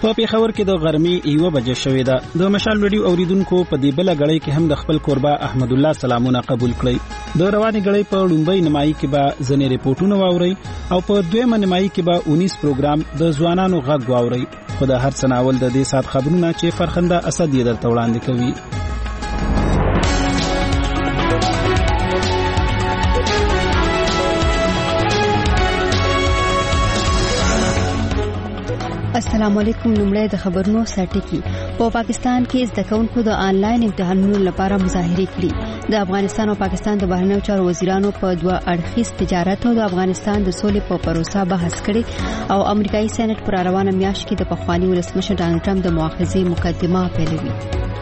په پیښور کې د غرمې 1 بجې شوې ده. د مشال ویډیو اوریدونکو په دې بل غړې کې هم د خپل کوربه احمد الله سلامونه قبول کړي. د رواني غړې په لومبۍ نیمایي کې به ځنې ریپورتونه واوري او په دویمه نیمایي کې به 19 پروګرام د ځوانانو غږ واوري. خو د هر څه ناول د دې سات خبرونه چې فرخنده اسد یې درته وړاندې کوي. السلام علیکم. لومړی د خبرونو سرټکی. په پاکستان کې زده کوونکو د آنلاین امتحانونو لپاره مظاهرې کړې. د افغانستان او پاکستان د بهرنیو چارو وزیرانو په دوه اړخیز تجارت او د افغانستان د سولې په پروسه بحث کړي او امریکایي سېنات پر روانه میاشت کې د پخوانی ولسمشر ډانلډ ټرمپ د مؤاخذې مقدمه پیلوي.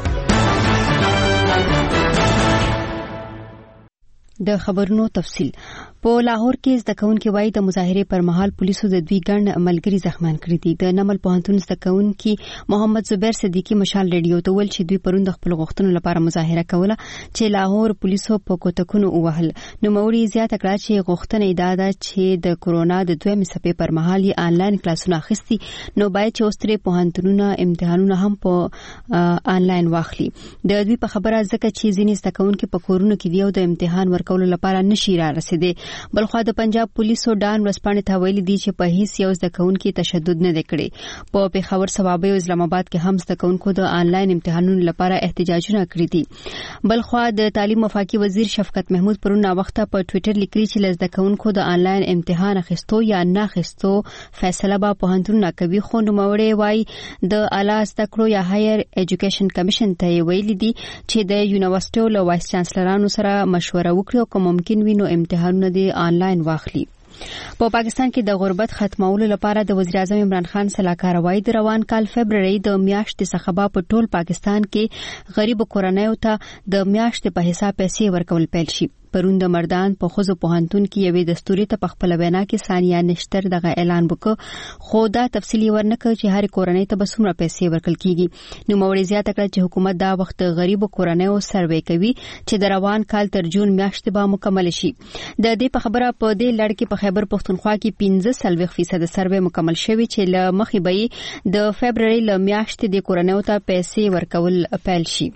د خبرونو تفصیل. په لاهور کې زده کوونکي وایي د مظاهرې پر مهال پولیسو د دوی ګڼ ملګري زخمیان کړي دي. د نمل پوهنتون زده کوونکي محمد زبیر صدیقی مشال ریډیو ته ویل چې دوی پرون د خپل غوښتنو لپاره مظاهره کوله چې لاهور پولیسو په کوټکونو ووهل. نوموړي زیاته کړه چې غوښتنه یې دا ده چې د کورونا د دویمې څپې پر مهال یې آنلاین کلاسونه اخیستي نو باید چې اوس ترې پوهنتونونه امتحانونه هم په آنلاین واخلي. د دوی په خبره ځکه چې ځینې زده کوونکي په کورونو کې دی او د امتحان ورکولو لپاره نشي را رسیدي. بلخوا د پنجاب پولیسو ډان ورسپانې ته ویلي دي چې په هیڅ یو زده کوونکي تشدد نه دی کړی. په پیښور صوابۍ او اسلام آباد کې هم زده کوونکو د آنلاین امتحانونو لپاره احتجاجونه کړي دي. بلخوا د تعلیم وفاقي وزیر شفقت محمود پرون وخته په ټوئیټر لیکلي چې زده کوونکو د آنلاین امتحان اخیستو یا نه اخیستو فیصله به پوهنتونونه کوي. خو نوموړي وایي د اعلی زده کړو یا هایر ایجوکیشن کمیشن ته ویلي دي چې د یونیورسيټو له وایس چانسلرانو سره مشوره وکړي او که ممکن وي نو امتحانونه د آنلاین واخلي. په پاکستان کې د غربت ختمولو لپاره د وزیر اعظم عمران خان سلاکار وایي د روان کال فبرवरी د میاشتې څخه به په ټول پاکستان کې غریب کورنیو ته د میاشتې په حساب پیسې ورکول پیل شي. پرون د مردان په خوځو پوهنتون کې یوې دستوري ته په خپل وینا کې ثانیه نشتر دغه اعلان وکړ خو دا تفصیلي ورنکړ چې هر کورنۍ ته به څومره پیسې ورکول کیږي. نو موري زیاته کړه چې حکومت دا وخت غریب کورنیو سروې کوي چې د روان کال تر جون میاشتې به مکمل شي. د دې په خبره په دې لړ کې په خیبر پختونخوا کې 15% سروې مکمل شوی چې له مخې به د فبرवरी ل میاشتې د کورنیو ته پیسې ورکول پیل شي.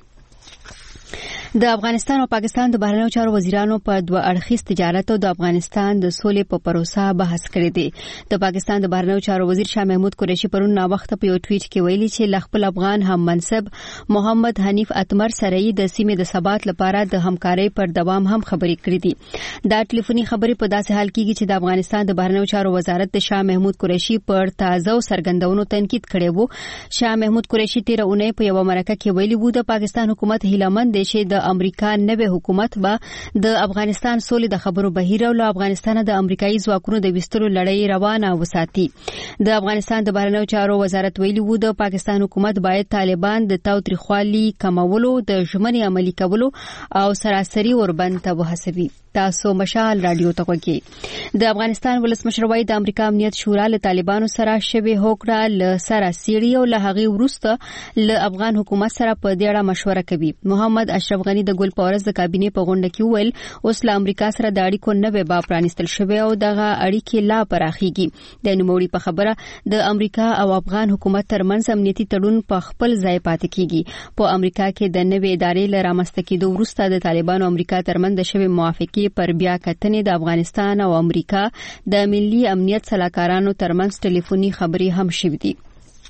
د افغانستان او پاکستان د بهرنیو چارو وزیرانو په دوه اړخیز تجارت او د افغانستان د سولې په پروسه بحث کړی دی. د پاکستان د بهرنیو چارو وزیر شاه محمود قریشي پرون وخت په یو ټویټ کې ویلي چې خپل افغان هم منصب محمد حنیف اتمر سره د سیمې د ثبات لپاره د همکارۍ پر دوام هم خبرې کړې دي. دا ټلیفوني خبرې په داسې حال کې چې د افغانستان د بهرنیو چارو وزارت د شاه محمود قریشي پر تازه سرګندونو تنقید کړی وو. شاه محمود قریشي 13 اونۍ په یو مرکه کې ویلي وو د پاکستان حکومت هیلمن دی چې د امریکا نوې حکومت به د افغانستان سولې د خبرو بهیر او له افغانستان د امریکایي ځواکونو د وستلو لړۍ روانه وساتي. د افغانستان د بهرنیو چارو وزارت ویلي وو د پاکستان حکومت باید طالبان د تاوتریخوالي کمولو د ژمنې عملي کولو او سراسري اوربند ته وهڅوي. تاسو مشال رادیو ته کوي. د افغانستان ولسمشر وایي د امریکا امنیت شورا له طالبانو سره شوی هوکړه له سره سیړي او له هغه وروسته له افغان حکومت سره په دې اړه مشوره کوي. محمد اشرف غنی د ګل پورز د کابینې په غونډه کې ویل اوس له امریکا سره د اړیکو نوې باب پرانیستل شوی او دغه اړیکې لا پراخیږي. د نوموړي په خبره د امریکا او افغان حکومت ترمنځ امنیتي تړون په خپل ځای پاتې کیږي. په امریکا کې د نوې ادارې له رامنځته کېدو وروسته د طالبانو امریکا ترمنځ د شوی موافقې پر بیا کتنې د افغانستان او امریکا د ملي امنیت سلاکارانو ترمنځ ټلیفوني خبرې هم شوې دي.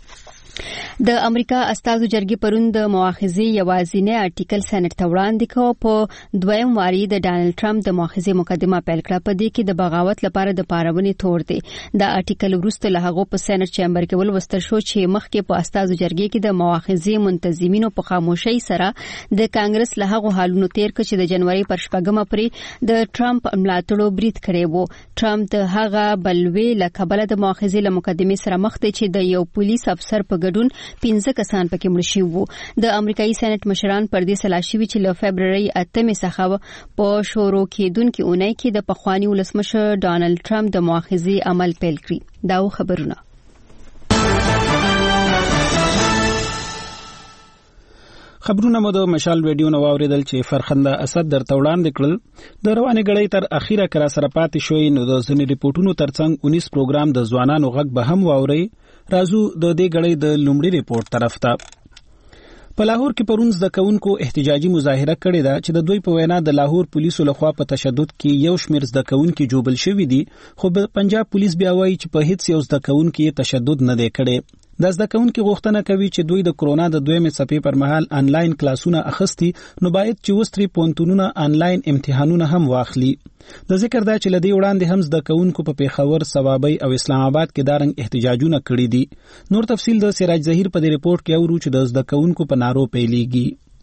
د امریکا استازو جرګې پرون د مؤاخذې یوازینی آرټیکل سېنات ته وړاندې کړ. په دویم واري د ډانلډ ټرمپ د مؤاخذې مقدمه پیل کړه. په دې کې د بغاوت لپاره د پارونې تور دی. دا آرټیکل وروسته له هغه په سېنات چیمبر کې ولوستل شو چې مخکې په استازو جرګې کې د مؤاخذې منتظمینو په خاموشۍ سره د کانګرس له هغه حالونو تیر کړ چې د جنوري پر 4 پرې د ټرمپ ملاتړو برید کړی وو. ټرمپ د هغه بلوي له کبله د مؤاخذې له مقدمې سره مخ دی چې د یو پولیس افسر په ګډون 15 کسان پکې مړ شوي وو. د امریکایي سېنات مشران پر دې سلا شوي چې له فبرवरी 8 څخه په شروع کېدونکې اونۍ کې د پخوانی ولسمشر ډانلډ ټرمپ د مؤاخذې عمل پیل کړي. دا خبرونه خبرونه مو د مشال ویډیو نو اوریدل چې فرخنده اسد درته وړاندې کړل. د رواني غړې تر اخیره کرا سره پاتې شوې نو د ځینې ریپورتونو ترڅنګ 19 پروګرام د ځوانانو غږ به هم واوري راځو د دې غړې د لومړي ریپورت طرف ته. په لاهور کې پرون زده کوونکو احتجاجي مظاهره کړې ده چې د دوی په وینا د لاهور پولیسو لخوا په تشدد کې یو شمېر زده کوونکي جوبل شوي دي، خو پنجاب پولیس بیا وایي چې په هیڅ یو زده کوونکي تشدد نه دی کړی. د زده کوونکو غوښتنه کوي چې دوی د کرونا د دویمې څپې پر مهال انلاین کلاسونه اخستي، نو باید چې وستري پونتونونه انلاین امتحانونه هم واخلي. د ذکر دا چې لدی وړاندې هم زده کوونکو په پیښور، صوابۍ او اسلام آباد کې دارنګ احتجاجونه کړي دي. نور تفصیل د سراج ظهیر په دې ریپورت کې اورو چې د زده کوونکو په نارو پیلېږي.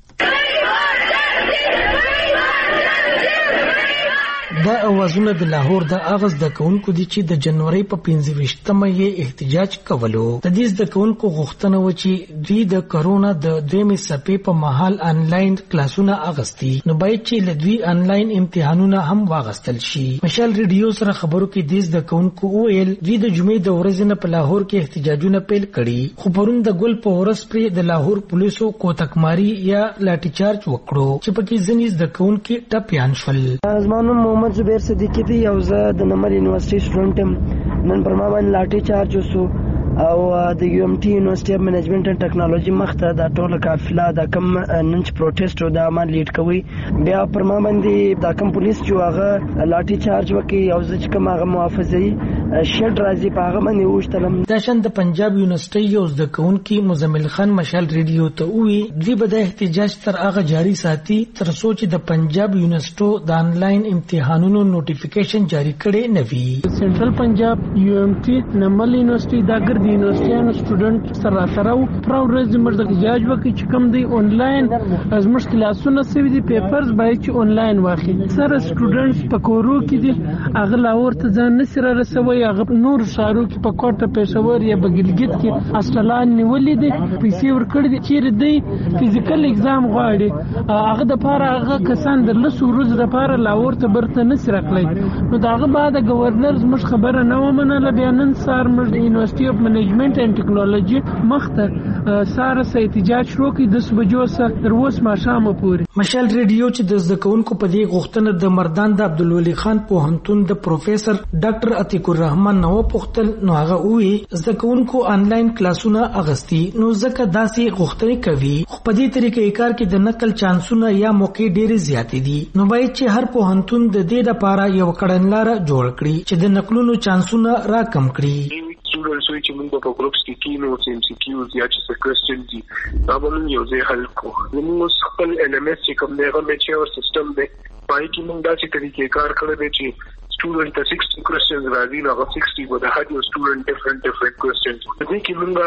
دا اوازونه د لاهور د اغاز د کوونکو دي چې د جنوري په 25مه یې احتجاج کولو. د دې د کوونکو غوښتنه و چې دوی د کرونا د دویمې څپې په مهال انلاین کلاسونه اغستي، نو باید چې لدوی انلاین امتحانونه هم واغستل شي. مشال ریډیو سره خبرو کې د کوونکو ویل دوی د جمعې د ورځې نه په لاهور کې احتجاجونه پیل کړي، خو پرون د ګل په ورځ پر د لاهور پولیسو کوتکماری یا لاټھی چارج وکړو چې پکې ځینې د کوونکو ټپيان شول. محمد زبیر صدیقی دی، یو زه د نمل یونیورسيټي سټوډنټ یم. نن پر ما باندې لاټھی چارج وسو او د UMT یونیورسيټي اف منیجمنت اند ټیکنالوژي مخته د ټوله قافله د کم نن پروټیسټ او د عمل لیډ کوي. بیا پر ما باندې د کم پولیس چې هغه لاټھی چارج وکي او زه چې کوم هغه محافظي شډ راځي په هغه باندې وشتلم. د شند پنجاب یونیورسيټي یو د کونکي مزمل خان مشال ریډیو ته وی دوی به د احتجاج تر هغه جاری ساتي تر څو چې د پنجاب یونیورسيټو د انلاین امتحانونو نوټیفیکیشن جاری کړي نه وي. سنټرل پنجاب UMT نمل یونیورسيټي دا ګر د یونیورسيټي سټوډنټ سره پر ورځ موږ د احتجاج وکړي چې کوم دی انلاین ازموږ کلاسونه سوي دي پیپرز باید چې انلاین واخلي. سره سټوډنټس په کورو کې دي هغه لاور ته ځان نسره رسوي، هغه نور شارو کې په کوټه پېښور یا بګلګیت کې اصلان نیولې دي، پیسې ورکړي دي چې دی فزیکل اگزام غواړي هغه د پاره هغه کسان د لسو ورځې د پاره لاور ته برته نسره کړی. نو داغه بعد گورنر مش خبره نه ومنله. بیا نن سار مش یونیورسيټي اف منیجمنت اند ټیکنالوژي مخته سار سره احتجاج شروع کړي د صبحجو سره تر اوس ماښام پورې. مشال ریډیو چې د زدکونکو په دې غوښتنه د مردان د عبدالولي خان پوهنتون د پروفیسور ډاکټر عتیق الرحمن نو پوښتل، نو هغه وی زدکونکو انلاین کلاسونه اغستی، نو ځکه داسې غوښتنې کوي خو په دې طریقې کار کې د نقل چانسونه یا موقع ډېرې زیاتې دي. نو باید چې هر پوهنتون د دې لپاره یو کړنلاره جوړ کړي چې د نقلونو چانسونه را کم کړي. students چې موږ په ګروپس کې کینوټس MCQs یا چې کوېسچن دي دا به موږ یو ځای حل کوو. موږ خپل LMS چې کوم دی هغه میچور سیستم دی پای کې موږ داسې طریقې کار کړی دی چې student ته 60 questions راځي، نو هغه 60 به د هر یو student different questions دي کې موږ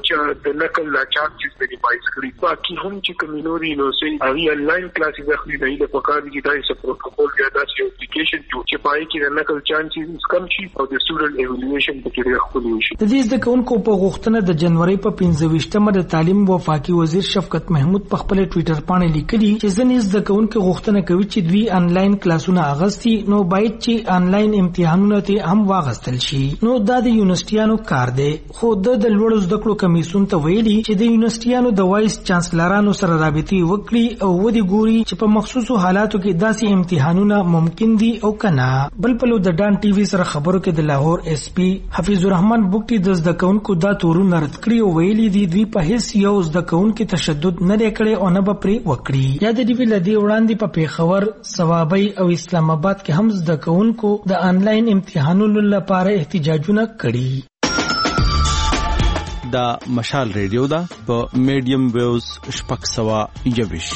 د نقل لا چارجز مینیمایز کړی. باقي هم چې کمینوري نو سي هغه انلاین کلاسز اخلي دی د پکار دي دا یو پروتوکول یا دا یو اپلیکیشن چې پای کې د نقل چانسز کم شي او د student evaluation په کې خپل شي. د دې زدکونکو په غوښتنه د جنوري په 25مه د تعلیم وفاقي وزیر شفقت محمود په خپل ټوئیټر باندې لیکلي چې ځینې زدکونکو غوښتنه کوي چې دوی انلاین کلاسونه اغستي، نو باید چې انلاین امتحانونه ته هم واغستل شي. نو دا د یونیورسيټیانو کار دی، خو د لوړو زده کړو کمیسیون ته ویلي چې د یونیورسيټیانو د وایس چانسلرانو سره رابطې وکړي او ودی ګوري چې په مخصوصو حالاتو کې داسې امتحانونه ممکن دي او کنه. بل پلو د ډان TV سره خبرو کې د لاهور SP حفیظ الرحمن بوکټي د زدکونکو دا تورونه رد کړی او ویلي دي دوی په هیڅ یو زدکونکو تشدد نه کړي او نه به پرې وکړي. یا د دې لدی وړاندې په پیښور، صوابۍ او اسلام آباد کې هم زدکونکو د انلاین امتحانونو لپاره احتجاجونه کړي. دا مشال ریډیو دا په میډیم ویوز شپږ سوه یویش.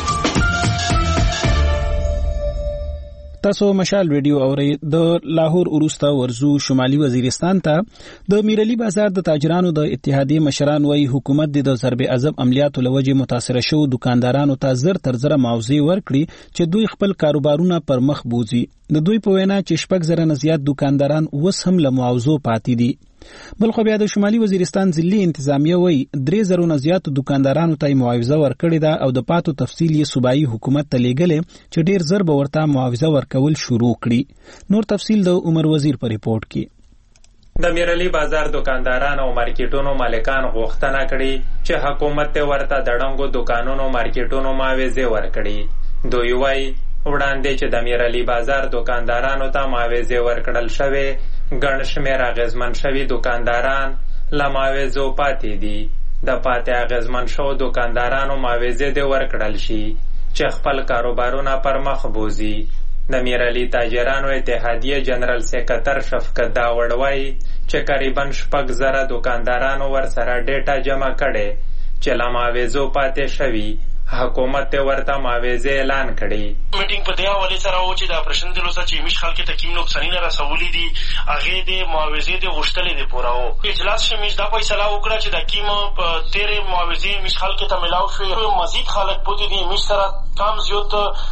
تاسو مشال ریډیو اورئ. د لاهور وروسته ورزو شمالي وزیرستان ته د میرعلي بازار د تاجرانو د اتحادیې مشران وایي حکومت د ضرب عضب عملیاتو لوجې متاثر شو دکاندارانو ته زر تر زره معاوضې ورکړي چې دوی خپل کاروبارونه پر مخ بوزي. د دوی په وینا چې 6,000 نه زیات دکانداران اوس هم له معاوضو پاتې دي. بل خو بیا د شمالي وزیرستان ضلعي انتظامیه وایي 3,000 نه زیات دکاندارانو ته معاوضه ورکړې ده او د پاتو تفصیل یې صوبایي حکومت ته لیږلې چې ډیر زر به ورته معاوضه ورکول شروع کړي. نور تفصیل د عمر وزیر په ریپورت کې. د میرعلي بازار دکانداران او مارکیټونو مالکان غوښتنه کړې چې حکومت ته ورته د ډنګو دکانونو مارکیټونو معاوضه ورکړي. دوی وایي وړاندې چې د میرعلي بازار دکاندارانو ته معاوضه ورکړل شوې، ګڼ شمېر اغېزمن شوي دکانداران له معاوضو پاتې دي. د پاتې اغېزمن شوو دوکاندارانو معاوضې دې ورکړل شي چې خپل کاروبارونه پر مخ بوځي. د میرعلي تاجرانو اتحادیې جنرال سکرټر شفقت داوړ وایي چې قریباً 6,000 دوکاندارانو ورسره ډیټا جمع کړې چې له معاوضو پاتې شوي. حکومت ورته معاوضې اعلان کړي. میټینګ په دې حواله سره و چې د اپریشن د لوسه چې میش خلک ته کوم نقصانونه رسولي دي هغه د معاوضې د غوښتلې د پوراو اجلاس شمیش دا فیصله وکړه چې د کیم په 13 معاوضې میش خلک ته ملاو شي. مزید خلک پوتې دي میش سره کم زیات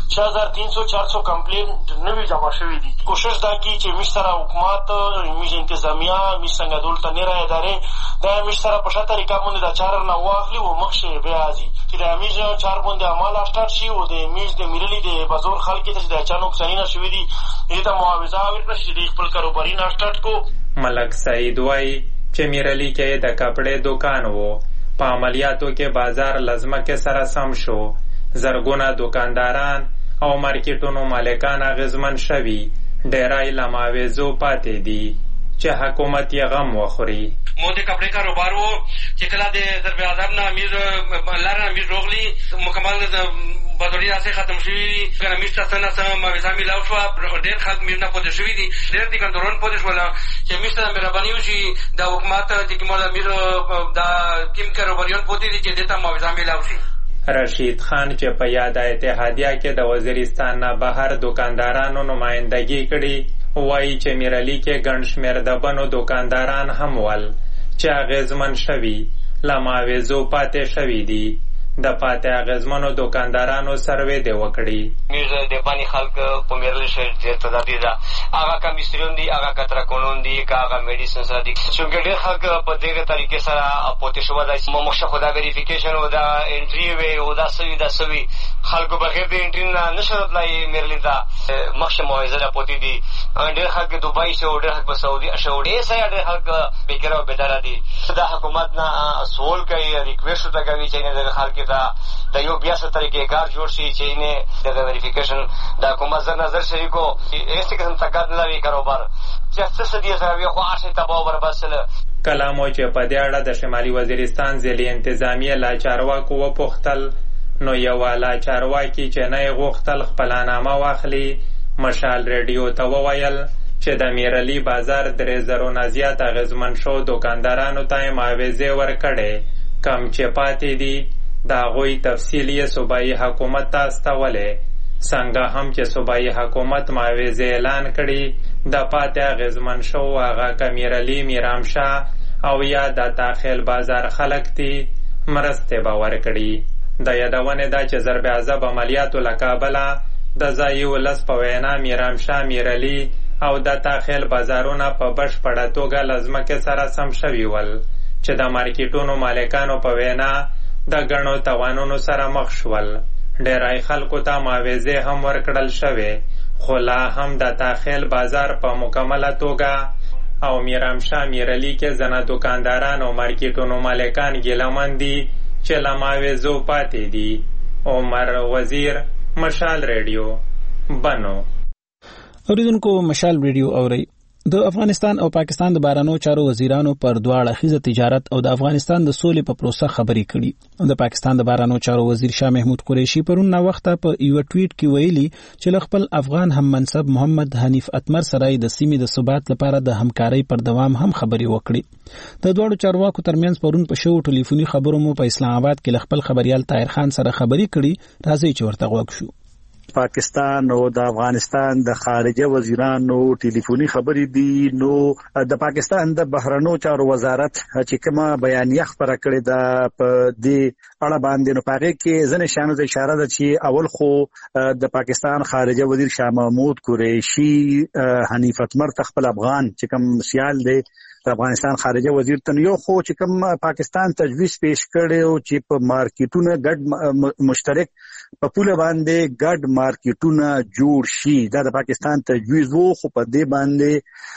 4300-400 کمپلین نوی جمع شوی دي. کوشش دا کی چې میش سره حکومت میش انتظامیه میش څنګه دولت نه را ادارې دا میش سره په شته طریقه باندې د چارر نه واخلي او مخشه بیا ازي چې د میش چار باندې عمل اسټارټ شي او د میش د میرلي د بازار خلک ته د چانو نقصانونه شوي دي دې ته معاوضه ورکړي چې د خپل کاروباري نه اسټارټ کو. ملک سعید وایي چې میرلي کې د کپړې دکان وو په عملیاتو کې بازار لزمکه سره سم شو. زرګونه دکانداران او مارکیټونو مالکان اغېزمن شوي. ډیری له معاوضو پاتې دي چې حکومت یې غم وخوري. مو د کپړې کاروبار و چې کله د ضرب عذاب نه امیر لار امیر روغلی مکمل بازاري داسې ختم شوي دي کنه میش ته څه نه څه معاوضه میلاو شوه. ډېر خلک میش نه پاتې شوي دي ډېر دوکانداران پاتې شول چې میش ته مهرباني وشي د حکومت چې کوم امیر دا کوم کاروباریان پاتې دي چې دې ته معاوضه میلاو شي. رشید خان چې په یاده اتحادیه کې د وزیرستان نه بهر دوکاندارانو نمایندګي کړي وایي چې میرعلي کې ګڼ شمېر د بنو دوکانداران هم ول چې اغېزمن شوي له معاوضو پاتې شوي دي. د پاتې اغېزمنو دوکاندارانو سروې دې وکړي. میز د باندې خلک په میرعلي شهر ډېر تعداد ده. هغه کمیستریون دي هغه کترکونون دي که هغه میډیسنس دي چونکې ډېر خلک په دغه طریقې سره پاتې شوي ده. مخشه خو دا ویریفیکیشن او دا انټري وی او دا سوي خلکو بغیر د انټري نه نشي راتلای میرعلي ته مخشه معاوضه ده پاتې دي. ډېر خلک دوبۍ شو ډېر خلک په سعودي شو ډېر خلک بیکاره او بیداره دي. د حکومت نه سوال کوي ریکویسټ ورته کوي چې دغه خلک د یو بیا څه طریقې کار جوړ شي چې نه د ویریفیکیشن د حکومت زر نظر شریکو هیڅ قسم تکاد نه لري کاروبار چې څه دي سره وي خو هر شی تباہ او برباد سره. کلامو چې په دې اړه د شمالي وزیرستان ضلعي انتظامیه لا چارواکو وپوښتل نو یو لا چارواکي چې نه یې غوښتل خپلنامه واخلي مشال ریډیو ته وویل چې د میرعلي بازار 3,000 نه زیات اغېزمن شو دوکاندارانو ته یې معاوضې ورکړې. کم چې پاتې دي د هغوی تفصیل یې صوبایي حکومت ته استولې. څنګه هم چې صوبایي حکومت معاوضې اعلان کړي د پاتې اغېزمن شو هغه که میرعلي میرامشاه او یا د تاخیل بازار خلک دي مرستې به ورکړي. د یادونې ده چې ضرب عذاب عملیاتو له کابله د ځایي ولس په وینا میرامشاه میرعلي او د تاخیل بازارونه په بشپړه توګه له ځمکې سره سم شوي ول چې د مارکیټونو مالکانو په وینا د ګڼو تاوانونو سره مخ شول. ډیری خلکو ته معاوضې هم ورکړل شوې خو لا هم د تاخیل بازار په مکمله توګه او میرامشاه میرعلي کې ځنه دوکانداران او مارکیټونو مالکان ګیلهمن دي چې له معاوضو پاتې دي. عمر وزیر مشال ریډیو بنو. اوریدونکو مشال ریډیو اوري. د افغانستان او پاکستان د بهرنیو چارو وزیرانو پر دواړه اړخیزه تجارت او د افغانستان د سولې په پروسه خبرې کړي. د پاکستان د بهرنیو چارو وزیر شاه محمود قریشي پرون نا وخته په یو ټویټ کې ویلي چې خپل افغان هم منصب محمد حنیف اتمر سره د سیمې د ثبات لپاره د همکارۍ پر دوام هم خبرې وکړي. د دوړو چارواکو ترمنځ پرون په شو ټلیفوني خبرو مو په اسلام آباد کې خپل خبريال طاهر خان سره خبرې کړي. راځي چې ورته غوږ شو. پاکستان او د افغانستان د خارجه وزیرانو ټلیفوني خبرې دي. نو د پاکستان د بهرنیو چارو وزارت چې کومه بیانیه خبره کړې ده په دې اړه باندې نو پاره کې ځنې شانو ته اشاره ده چې اول خو د پاکستان خارجه وزیر شاه محمود قریشي حنیف اتمر خپل افغان چې کوم سیال دی د افغانستان خارجه وزیر ته یو خو چې کوم پاکستان تجویز پیش کړي او چې په مارکیټونو ګډ مشترک په پوله باندې ګډ مارکیټونه جوړ شي. دا د پاکستان تجویز وو خو په دې باندې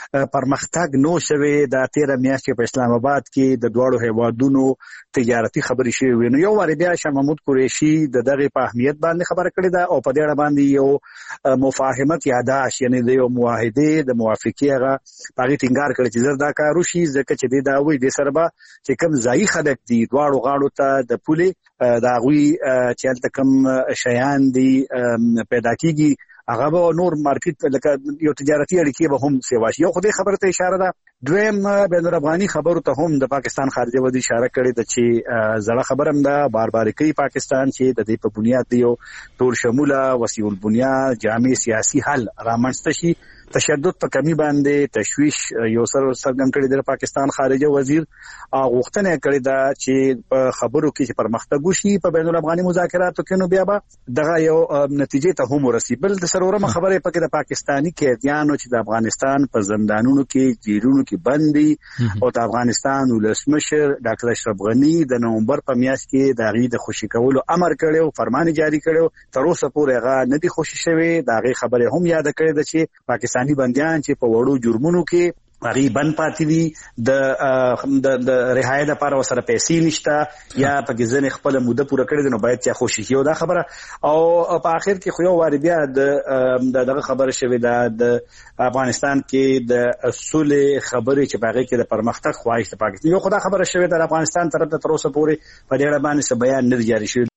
پرمختګ نو شوه. د 13 میاشتې په اسلام آباد کې د دوړو هیوادونو تجارتي خبرې شوې. نو یو واری بیا شاه محمود قریشي دغه په اهمیت باندې خبره کړې ده او په دې اړه باندې یو مفاهمت یاداش یعنی د یو معاهده د موافقې هغه پاغي ټینګار کړی چې زردا کارو کارو شي ځکه چې دا وایي د سربا چې کوم ځای خلک دي دواړو غاړو ته د پولې دا غوي چې تل کوم شیان دي پیدا کیږي هغه به نور مارکیټ لکه یو تجارتي اړیکې به هم سیوا شي. یو خدای خبره ته اشاره ده. دویم بین الافغاني خبرو ته هم د پاکستان خارجه وزیر اشاره کړې ده چې زړه خبرم ده بار کوي پاکستان چې د دې په بنیاد دی یو ټول شموله وسیع البنیاد جامع سیاسي حل رامنځته شي. تشدد په کمی باندې تشویش یو سرګن کړی د پاکستان خارجه وزیر غوښتنه کړې ده چې په خبرو کې چې پرمختګ وشي په بین الافغاني مذاکراتو کې، نو بیا به دغه یو نتیجې ته هم ورسي. بل د سرورمه خبره پکې د پاکستانی قیدیانو چې د افغانستان په زندانونو کې جیرونو کې بندي او د افغانستان ولسمشر ډاکټر اشرف غنی د نومبر په میاشت کې د غي د خوشی کولو امر کړو، فرمان جاری کړو، تر اوسه پورې هغه نه دي خوشی شوی. دا غي خبره هم یاد کړې ده چې پاکستاني بنديان چې په وړو جرمونو کې غریبن پاتې دي د رهایی لپاره وسره پیسې نشته یا په ځنې خپل موده پوره کړې دي، نو باید چې خوشی شي. دا خبره او په اخر کې خو یو واری بیا دغه خبره شوې ده د افغانستان کې د اصول خبرې چې باغې کې د پرمختګ خواهش د پاکستان یو خدای خبره شوې ده. افغانستان طرف ته تر اوسه پورې په دې اړه باندې بیان نه جاری شوی.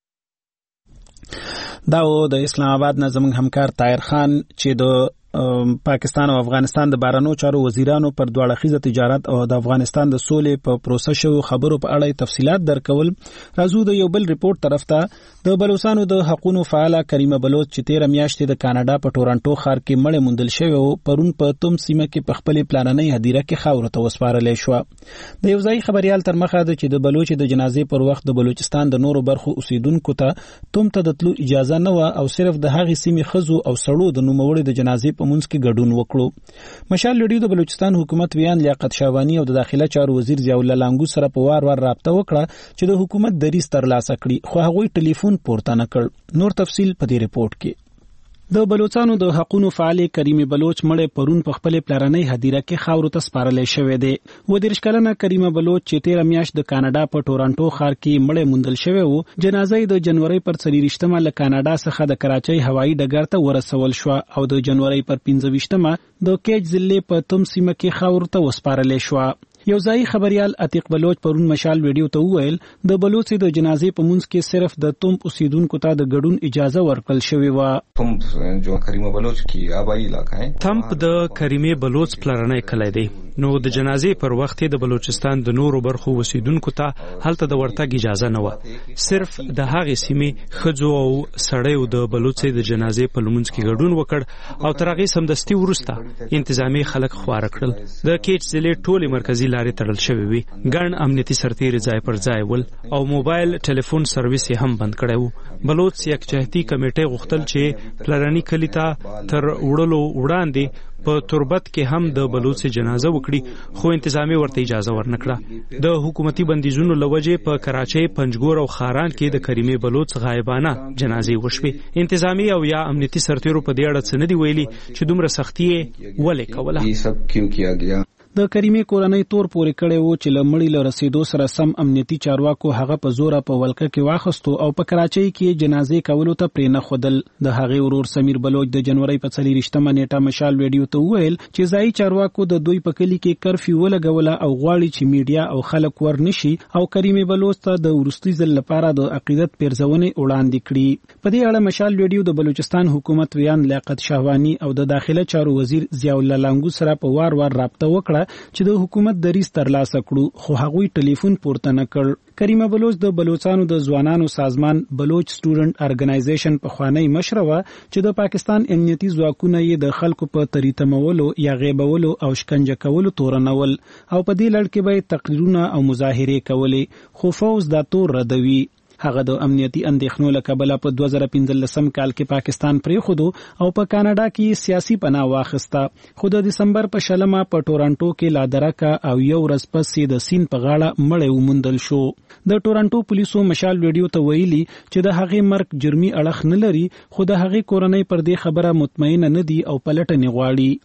دا د اسلام آباد نه زموږ همکار طاهر خان چې د پاکستان او افغانستان د بهرنیو چارو وزیرانو پر دواړه خیزه تجارت او د افغانستان د سولې په پروسه شو خبرو په اړه تفصيلات درکول. راځو د یو بل ریپورت طرف ته. د بلوچستانو د حقوقو فعال کریمه بلوچ چې 13 میاشتې د کاناډا په ټورانټو ښار کې مړ موندل شوی او پرون په توم سیمه کې په خپل پلاننۍ هدیره کې خاور ته وسپارلې شو. د یو ځای خبريال تر مخه ده چې د بلوچ د جنازې پر وخت د بلوچستان د نورو برخو اوسیدونکو ته توم ته د تلو اجازه نه و او صرف د هغې سیمې خزو او سړو د نوموړي د جنازې په منځ کې ګډون وکړو. مشال لډیو د بلوچستان حکومت ویان لیاقت شاوانی او د داخله چارو وزیر ضیاء الله لانګو سره په وار رابطه وکړه چې د حکومت دریځ ترلاسه کړي، خو هغوی ټلیفون پورته نه کړ. نور تفصیل په دې ریپورت کې. د بلوچستانو د حقوقو فعال کریمه بلوچ مړ پرون په خپل پلاننۍ هدیره کې خاور ته سپارلې شوې ده. و 13 کلنه کریمه بلوچ چې 13 میاشت د کاناډا په ټورانټو ښار کې مړ موندل شوی وو، جنازه د جنوري پر 23مه له کاناډا څخه د کراچۍ هوایي ډګر ته ورسول شو او د جنوري پر 25مه د کیج ضلع په توم سیمه کې خاور ته وسپارلې شو. یو ځای خبريال عتیق بلوچ پرون مشال ویډیو ته وویل د بلوچ د جنازې په منځ کې صرف د توم اوسیدونکو ته د ګډون اجازه ورکړل شوې و. توم جو کریمه بلوچ کی آبائی علاقہ ہے. تمپ د کریمه بلوچ پلرنۍ کلی دی. نو د جنازې پر وخت د بلوچستان د نورو برخو اوسیدونکو ته هلته د ورتګ اجازه نه و. صرف د هغې سیمې خځو او سړیو د بلوچ د جنازې په لمونځ کې ګډون وکړ او تر هغې سمدستي وروسته انتظامی خلک خواره کړل. د کیچ ضلع ټولې مرکزي لارې تړل شوې وي. ګڼ امنیتي سرتیري ځای پر ځای ول او موبایل ټلیفون سرویس هم بند کړی و. بلوچ یکجهتي کمیټې غوښتل چې پلرني کلي ته تر وړلو وړاندې په تربت کې هم د بلوچ جنازه وکړي، خو انتظامی ورته اجازه ورنکړه. د حکومتي بندیزونو لوجې په کراچۍ، پنجګور او خاران کې د کریمه بلوچ غایبانه جنازې وشوې. انتظامی او یا امنیتي سرتیرو په دې اړه څه نه دی ویلي چې دومره سختي ولې کوله. یہ سب کیوں کیا گیا؟ د کریمه کورنۍ تور پورې کړي وو چې لمړی له رسیدو سره سم امنیتي چارواکو هغه په زوره په ولکه کې واخستو او په کراچۍ کې جنازې کولو ته پرې نه خودل. د هغې ورور سمیر بلوچ د جنوري په 23مه نیټه مشال ویډیو ته وویل چې ځایي چارواکو د دوی په کلی کې کرفیو ولګوله او غواړي چې میډیا او خلک ورنشي او کریمه بلوچ ته د ورستي ځل لپاره د عقیدت پیرزونې وړاندې کړي. په دې اړه مشال ویډیو د بلوچستان حکومت ویان لیاقت شاوانی او د داخله چارو وزیر ضیاء الله لانګو سره په وار رابطه وکړه چې د حکومت دریځ ترلاسه کړو، خو هغوی ټلیفون پورته نه کړ. کریمه بلوچ د بلوچستانو د ځوانانو سازمان بلوچ سټوډنټ ارګنایزیشن په خوانی مشره و چې د پاکستان امنیتي ځواکونه یې د خلکو په تریتمولو یا غیبولو او شکنجه کولو تورنول او په دې لړ کې به تقریرونه او مظاهرې کولې، خو فوز دا تور ردوي. هغه د امنیتي اندېښنو له کبله په 2015 کال کې پاکستان پریښودو او په کاناډا کې سیاسي پناه واخیسته، خو د دسمبر په 20 په ټورانټو کې لادرکه او یو ورځ پسې د سین په غاړه مړی وموندل شو. د ټورانټو پولیسو مشال ویډیو ته ویلي چې د هغې مرګ جرمي اړخ نه لري، خو د هغې کورنۍ پر دې خبره مطمئنه نه دي او پلټنې غواړي.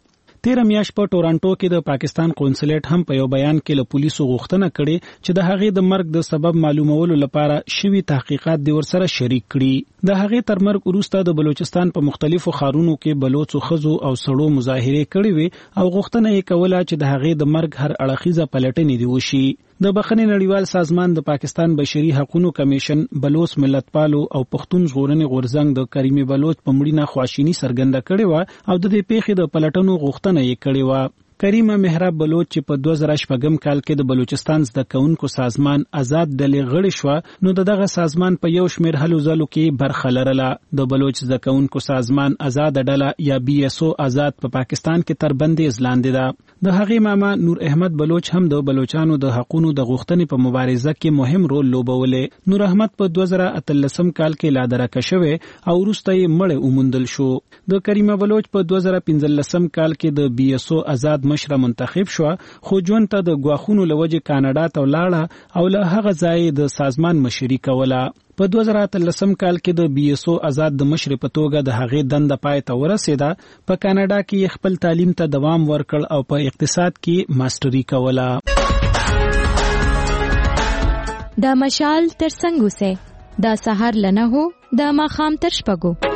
13 میاشت په ټورانټو کې د پاکستان قونسلیټ هم په یو بیان کې له پولیسو غوښتنه کړې چې د هغې د مرګ د سبب معلومولو لپاره شوي تحقیقات د ورسره شریک کړي. د هغې تر مرګ وروسته د بلوچستان په مختلفو ښارونو کې بلوڅو ښځو او سړو مظاهرې کړې وې او غوښتنه یې کوله چې د هغې د مرګ هر اړخیزه پلټنې دې وشي. د بخښنې نړیوال سازمان د پاکستان بشري حقوقو کمیشن بلوچ ملتپالو او پښتون ژغورنې غورځنګ د کریمي بلوچ په مړینه خواشیني څرګنده کړې و او د دې پیښې د پلټنو غوښتنه یې کړې و. کریمه محراب بلوچ چې په 2014 کال کې د بلوچستان زده کوونکو سازمان آزاد ډلې غړي شو نو دغه سازمان په یو شمېر هلو ځلو کې برخه لرله. د بلوچ زده کوونکو سازمان آزاد ډله یا BSO آزاد په پاکستان کې تر بندیز لاندې ده. د هغې ماما نور احمد بلوچ هم د بلوچانو د حقوقو د غوښتنې په مبارزه کې مهم رول لوبولې. نور احمد په 2013 کال کې لادرکه شوی او وروسته یې مړ وموندل شو. د کریمه بلوچ په 2015 کال کې د BSO آزاد مشره منتخب شو خو ژوند ته د غواخونو لوجه کاناډا ته ولاړه او له هغه ځای د سازمان مشري کوله. په 2013 کال کې د BSO آزاد د مشر په توګه د هغې دنده پای ته ورسېده. په کاناډا کې خپل تعلیم ته دوام ورکړ او په اقتصاد کې ماستري کوله. د مشال تر څنګ اوسه د سحر لنه هو د ماخام تر شپږو.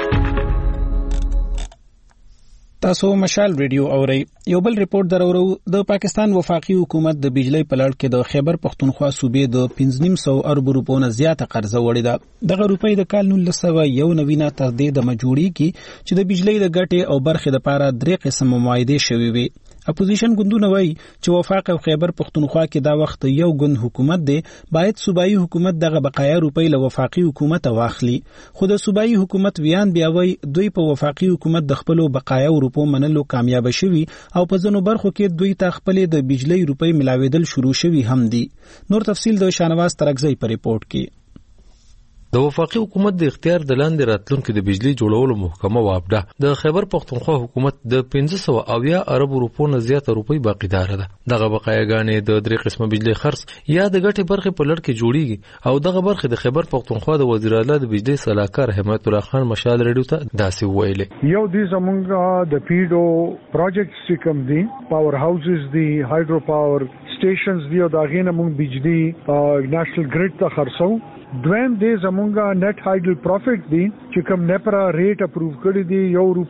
تاسو مشال ریډیو اورئ. یو بل ریپورت درورو د پاکستان وفاقي حکومت د بجلی په لړ کې د خیبر پښتونخوا صوبې د 5.5 ارب روپو نه زیاته قرضه وړې ده. دغه روپۍ د کال 1991 تر دې د مجوړي کې چې د بجلی د ګټې او برخې لپاره 3 قسم معاهده شوي وي. اپوزیشن ګوندونه وایي چې وفاق او خیبر پښتونخوا کې دا وخت یو ګوند حکومت دی باید صوبایي حکومت دغه بقایا روپۍ له وفاقي حکومت واخلي. خو د صوبایي حکومت ویان بیا وایي دوی په وفاقي حکومت د خپل بقایا روپو منلو کامیاب شوي او په ځینو برخو کې دوی ته خپل د بجلی روپۍ ملاویدل شروع شوي هم دي. نور تفصیل د شانواز ترکزی په ریپورت کې. د وفاقي حکومت د اختیار د لاندې راتلونکو د بجلی جوړولو محکمه وابډه د خیبر پښتونخوا حکومت د 580 ارب روپو نه زیاته روپۍ باقیدار ده. دغه بقایاګانې د 3 قسمه بجلی خرڅ یا د ګټې برخې په لړ کې جوړیږي او دغه برخې د خیبر پښتونخوا د وزیر اعلی د بجلی صلاحکار حمایت الله خان مشال ریډیو ته داسې ویلي. یو د زمونږ د پیډو پروجیکټ چې کوم دي پاور هاوسز دي هایدرو پاور سټیشنز دي او دا غینه مونږ بجلی نېشنل ګریډ ته خرڅو. دویم دی زمونږه نت هایډل پروفیټ دی چې کوم نپرا ریټ اپروو کړی دی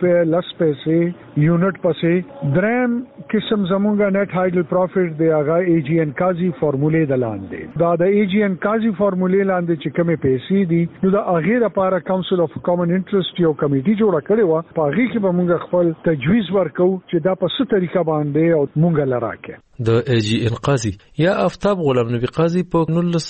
₹1.10 یونټ پسې. دریم قسم زمونږه نت هایډل پروفیټ دی هغه AGN قاضي فارمولې د لاندې دا د AGN قاضي فارمولې لاندې چې کومه پیسې دي نو د هغه لپاره کونسل اف کامن انټرست یو کمیټي جوړه کړې و. په هغه کې به مونږ خپل تجویز ورکو چې دا په څه طریقه باندې او مونږ لراکه. د AGN قاضي یا آفتاب غلام نبی قاضي په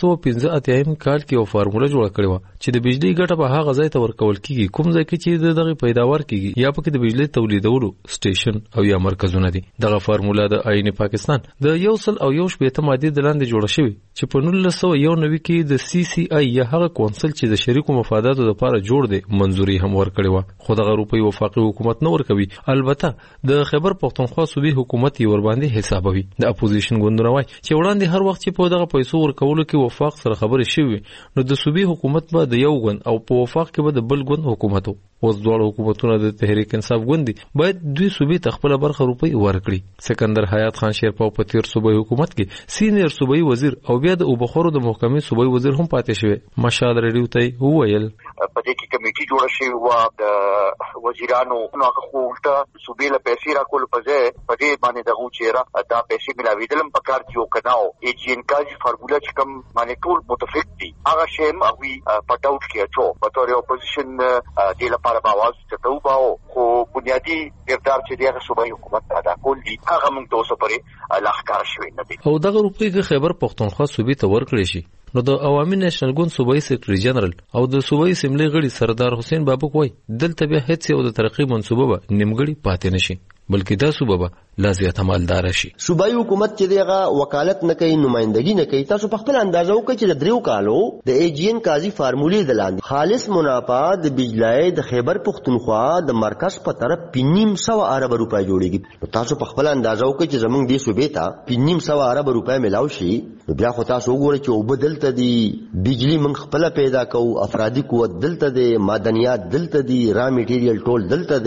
1915 کال کې یو فارموله جوړه کړې و چې د بجلی ګټه په هغه ځای ته ورکول کیږي کوم ځای کې چې دغه پیداوار کیږي یا پکې د بجلی تولیدولو سټیشن او یا مرکزونه دي. دغه فارموله د آئین پاکستان د 1.1 ماده د لاندې جوړه شوی چې په 1991 کې د CCI یا هغه کونسل چې د شریکو مفاداتو لپاره جوړ دی منځوري هم ورکړې و. خو دغه روپۍ وفاقي حکومت نه ورکوي. البته د خیبر پښتونخوا صوبې حکومت یې ور باندې حسابوي. د اپوزیشن ګوندونه وایي چې وړاندې هر وخت چې په دغه پیسو ورکولو کې وفاق سره خبرې شوي نو د صوبې حکومت به د یو ګوند او په وفاق کې به د بل ګوند حکومت وو. اوس دواړه حکومتونه د تحریک انصاف ګوند باید دوی صوبې ته خپل برخه روپۍ ورکړي. سکندر حیات خان شیرپاو په تیر صوبې حکومت کې سینیئر صوبې وزیر او بیا د اوبخورو د محکمې صوبې وزیر هم پاتې شوی. مشال ریډیو ته وویل په دې کې کمیټي جوړه شوې و د وزیرانو نو هغه خو الټا صوبې له پیسې راکول په ځای په دې باندې دغه چیرې دا پیسې ملاویدلم په کار کې وکناو. AGN قاضي فارموله چې کوم باندې ټول متفق دي هغه شی هغوی په ډاوټ کې اچو په تور اپوزیشن دې لپاره به اواز چتاو خو بنیادی کردار چې دغه صوبایي حکومت ادا کول دي هغه موږ ته اوسه پرې لا ښکار شوی نه دي. او دغه روپۍ د خیبر پښتونخوا صوبې ته ورکړې شي نو د عوامي نېشنل ګوند صوبایي سیکریټري جنرال او د صوبایي اسمبلی غړي سردار حسین بابک وایي دلته بیا هیڅ یو د ترقی منصوبه به نیمګړی پاتې نشي بلکې دا صوبه به لا زیاته مالدار شي. صوبایي حکومت چې دغه وکالت نه کوي نمائندګي نه کوي تاسو په خپل اندازه وکړئ چې د 3 کالو د AGN قاضي فارمولې د لاندې خالص منافع د بجلی د خیبر پښتونخوا د مرکز په طرف 5.5 ارب روپۍ جوړیږي. تاسو په خپل اندازه وکړئ چې زمونږ دې صوبې ته 5.5 ارب روپۍ ملاو شي بیا خو تاسو وګورئ چې وبدلته دي بجلی من خپل پیدا کوو افرادي قوت دلته دي معدنیات دلته دي را میټیریل ټول دلته دي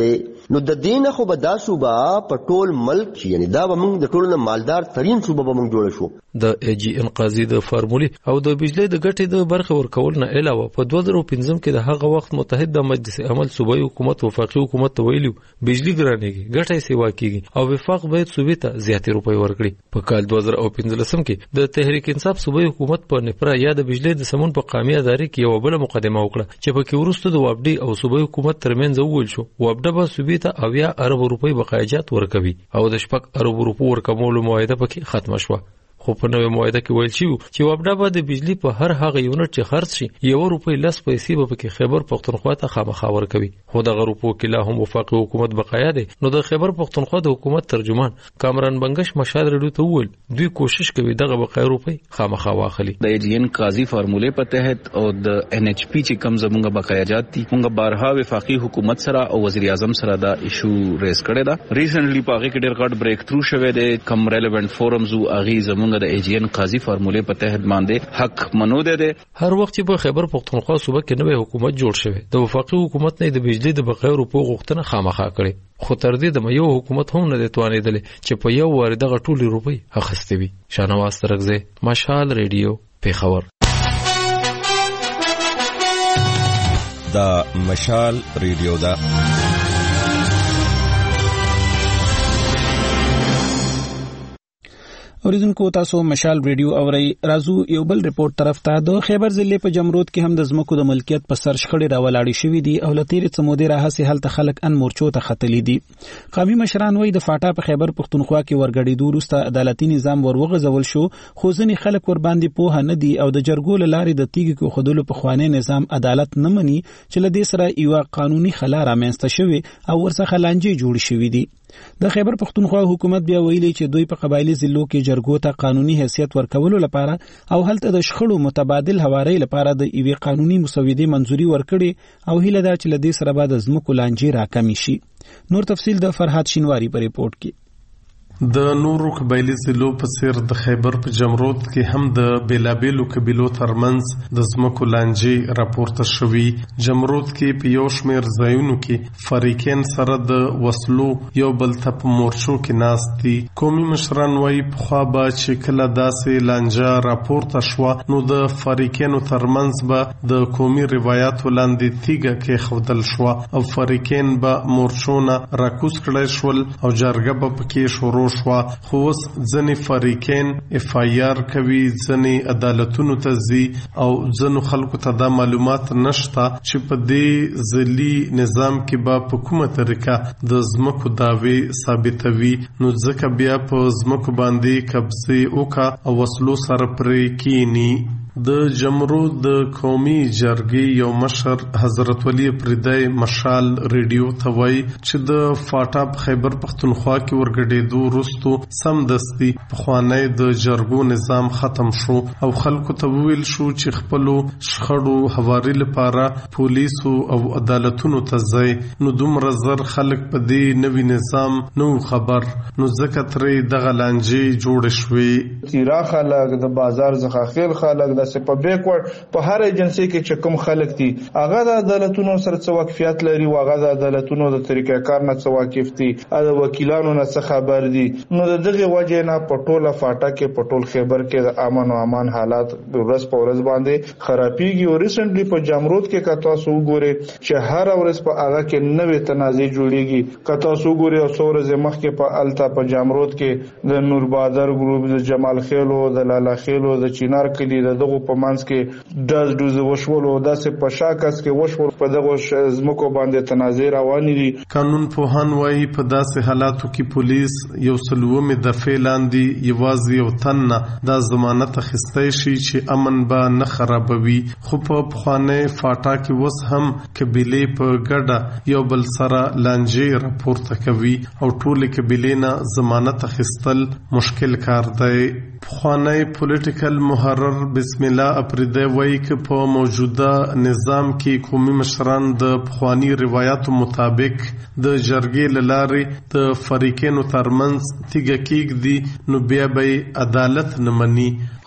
نو د دې نه خو به دا صوبه په ټول ملک یعنی دا به موږ د ټولو مالدار ترين صوبه به موږ جوړ شو. د AGN قاضي د فارمولي او د بجلی د ګټې د برخه ورکول نه علاوه په 2015 کې د هغه وخت متحد د مجلس عمل صوبایي حکومت وفاقي حکومت ته ویلو بجلی ګرانېږي ګټه سیوا کیږي او وفاق باید صوبې ته زیاتې روپۍ ورکړي. په کال 2015 کې د تحریک انصاف صوبایي حکومت په نپرا یا د بجلی د سمون په قامي ادارې کې یو بل مقدمه وکړه چې په کې ورسته د وابډي او صوبایي حکومت ترمنځ وویل شو وابډه به صوبې ته 80 ارب روپۍ بقایجات ورکوي او د 6 ارب روپۍ ورکولو موعده پکې ختمه شوه. خو په نوې موعده کې ویل شوی چې وابډه به د بجلی په هر هغه یونټ چې خرڅ شي 1 روپۍ لس پیسې به پکې خیبر پختونخوا ته خامخا ورکوي. خو د غروپو کې لا هم وفاقي حکومت بقایا دی. نو د خیبر پختونخوا د حکومت ترجمان کامران بنگش مشال رډو ته وویل دوی کوشش کوي دغه بقایا روپۍ خامخا واخلي. د AGN قاضي فارمولې په تحت او د NHP چې کم زمونږ بقایاجات دي موږ بارها وفاقي حکومت سره او وزیر اعظم سره دا ایشو ریز کړی دا. ریسنټلی په هغه کې ډېر غټ بریک تھرو شوی دی. کم ریلیونٹ فورمز او اغي زمونږ د AGN قاضي فارمولې په تحت باندې حق منو دی. هر وخت چې په خیبر پختونخوا صوبه کې نوې حکومت جوړ شوی د وفاقي حکومت نه د بجلی د بقایو روپو غوښتنه خامخا کړي. خو تر دې د یو حکومت هم نه توانېدل چې په یو وار دغه ټولې روپۍ اخیستې وي. شاهنواز ترکزی مشال ریډیو پیښور. دا مشال ریډیو دا اوریدونکو تاسو مشال ریډیو اورئ. راځو یو بل ریپورت طرف ته. د خیبر ضلع په جمرود کې هم د ځمکو د ملکیت په سر شخړې راولاړې شوې دي او له تېرې څه مودې راهیسې هلته خلک ان مورچو ته ختلي دي. قومي مشران وایي د فاټا په خیبر پښتونخوا کې ورګډېدو وروسته عدالتي نظام وروغځول شو خو ځینې خلک ورباندې پوهه نه دي او د جرګو له لارې د تیږې کېښودلو پخوانی نظام عدالت نه مني چې له دې سره یوه قانوني خلا رامنځته شوې او ورڅخه لانجې جوړې شوې دي. د خیبر پښتونخوا حکومت بیا ویلي چې دوی په قبایلی ضلعو کې جرګو ته قانوني حیثیت ورکولو لپاره او هلته د شخړو متبادل هواري لپاره د یوې قانوني مسودې منځوري ورکړي او هیله ده چې لدې سره به د ځمکو لانجې راکمې شي. نور تفصیل د فرحات شینواری په ریپورت کې. د نورو قبایلی ضلعو په څیر د خیبر په جمرود کې هم د بیلابیلو قبیلو ترمنځ د ځمکو لانجې راپورته شوي. جمرود کې په یو شمېر ځایونو کې فریقین سره د وسلو یو بل ته په مورچو کې ناست دي. قومي مشران وایي پخوا به چې کله داسې لانجه راپورته شوه نو د فریقینو ترمنځ به د قومي روایاتو لاندې تیږه کېښودل شوه او فریقین به مورچونه راکوز کړی شول او جرګه به پکې شروع شوا. خو اوس ځنې فریقین FIR کوي ځنې عدالتونو ته ځي او ځنو خلکو ته دا معلومات نشته چې په دې ځلي نظام کې به په کومه طریقه د ځمکو دعوی ثابتوي نو ځکه بیا په ځمکو باندې قبضې وکړه او وسلو سره پرې کینی. د جمرود د قومي جرګې یو مشر حضرت ولی پردای مشال ریډیو ته وایي چې د فاټا په خیبر پښتونخوا کې ورګډېدو وروستو سمدستي پخوانی د جرګو نظام ختم شو او خلکو ته وویل شو چې خپلو شخړو هواري لپاره پولیسو او عدالتونو ته ځي. نو دومره زر خلک په دې نوي نظام نو خبر نو ځکه ترې دغه لانجې جوړې شوې. تیرا خلک د بازار څخه خیل خلک په بیکورد په هر ایجنسی کې چې کوم خلک دي هغه د عدالتونو سره څه واقفیت لري او هغه د عدالتونو د طریقې کار نه څه واقف دي د وکیلانو نه څه خبر دي. نو دغه وجه نه په ټوله فاټا کې په ټول خیبر کې د امن او امان حالات ورځ په ورځ باندې خرابېږي. او ریسنټلی په جمرود کې کته سو ګوري چې هر ورځ په هغه کې نوې تنازع جوړیږي. کته سو ګوري او څو ورځې مخکې په التا په جمرود کې د نور بادر ګروپ د جمال خیلو د لالا خیلو د چینار کلی د په منځ کې دوز وشول او داسې په شاکس کې وشول په دغه ځمکو باندې تنازع روانې دي. قانون پوهان وایي په داسې حالاتو کې پولیس یو سلومې دفعې لاندې یوازې یو تن نه دا ضمانت اخیستی شي چې امن به نه خرابوي. خو په پخوانی فاټا کې اوس هم قبیلې په ګډه یو بل سره لانجې راپورته کوي او ټولې قبیلې نه ضمانت اخیستل مشکل کار دی. پخوانی پولیټیکل محرر بسم الله اپریدی وایي چې په موجوده نظام کې قومي مشران د پخوانی روایتو مطابق د جرګې له لارې د فریقینو ترمنځ تیږه کېږدي نو بیا به عدالت نه مني.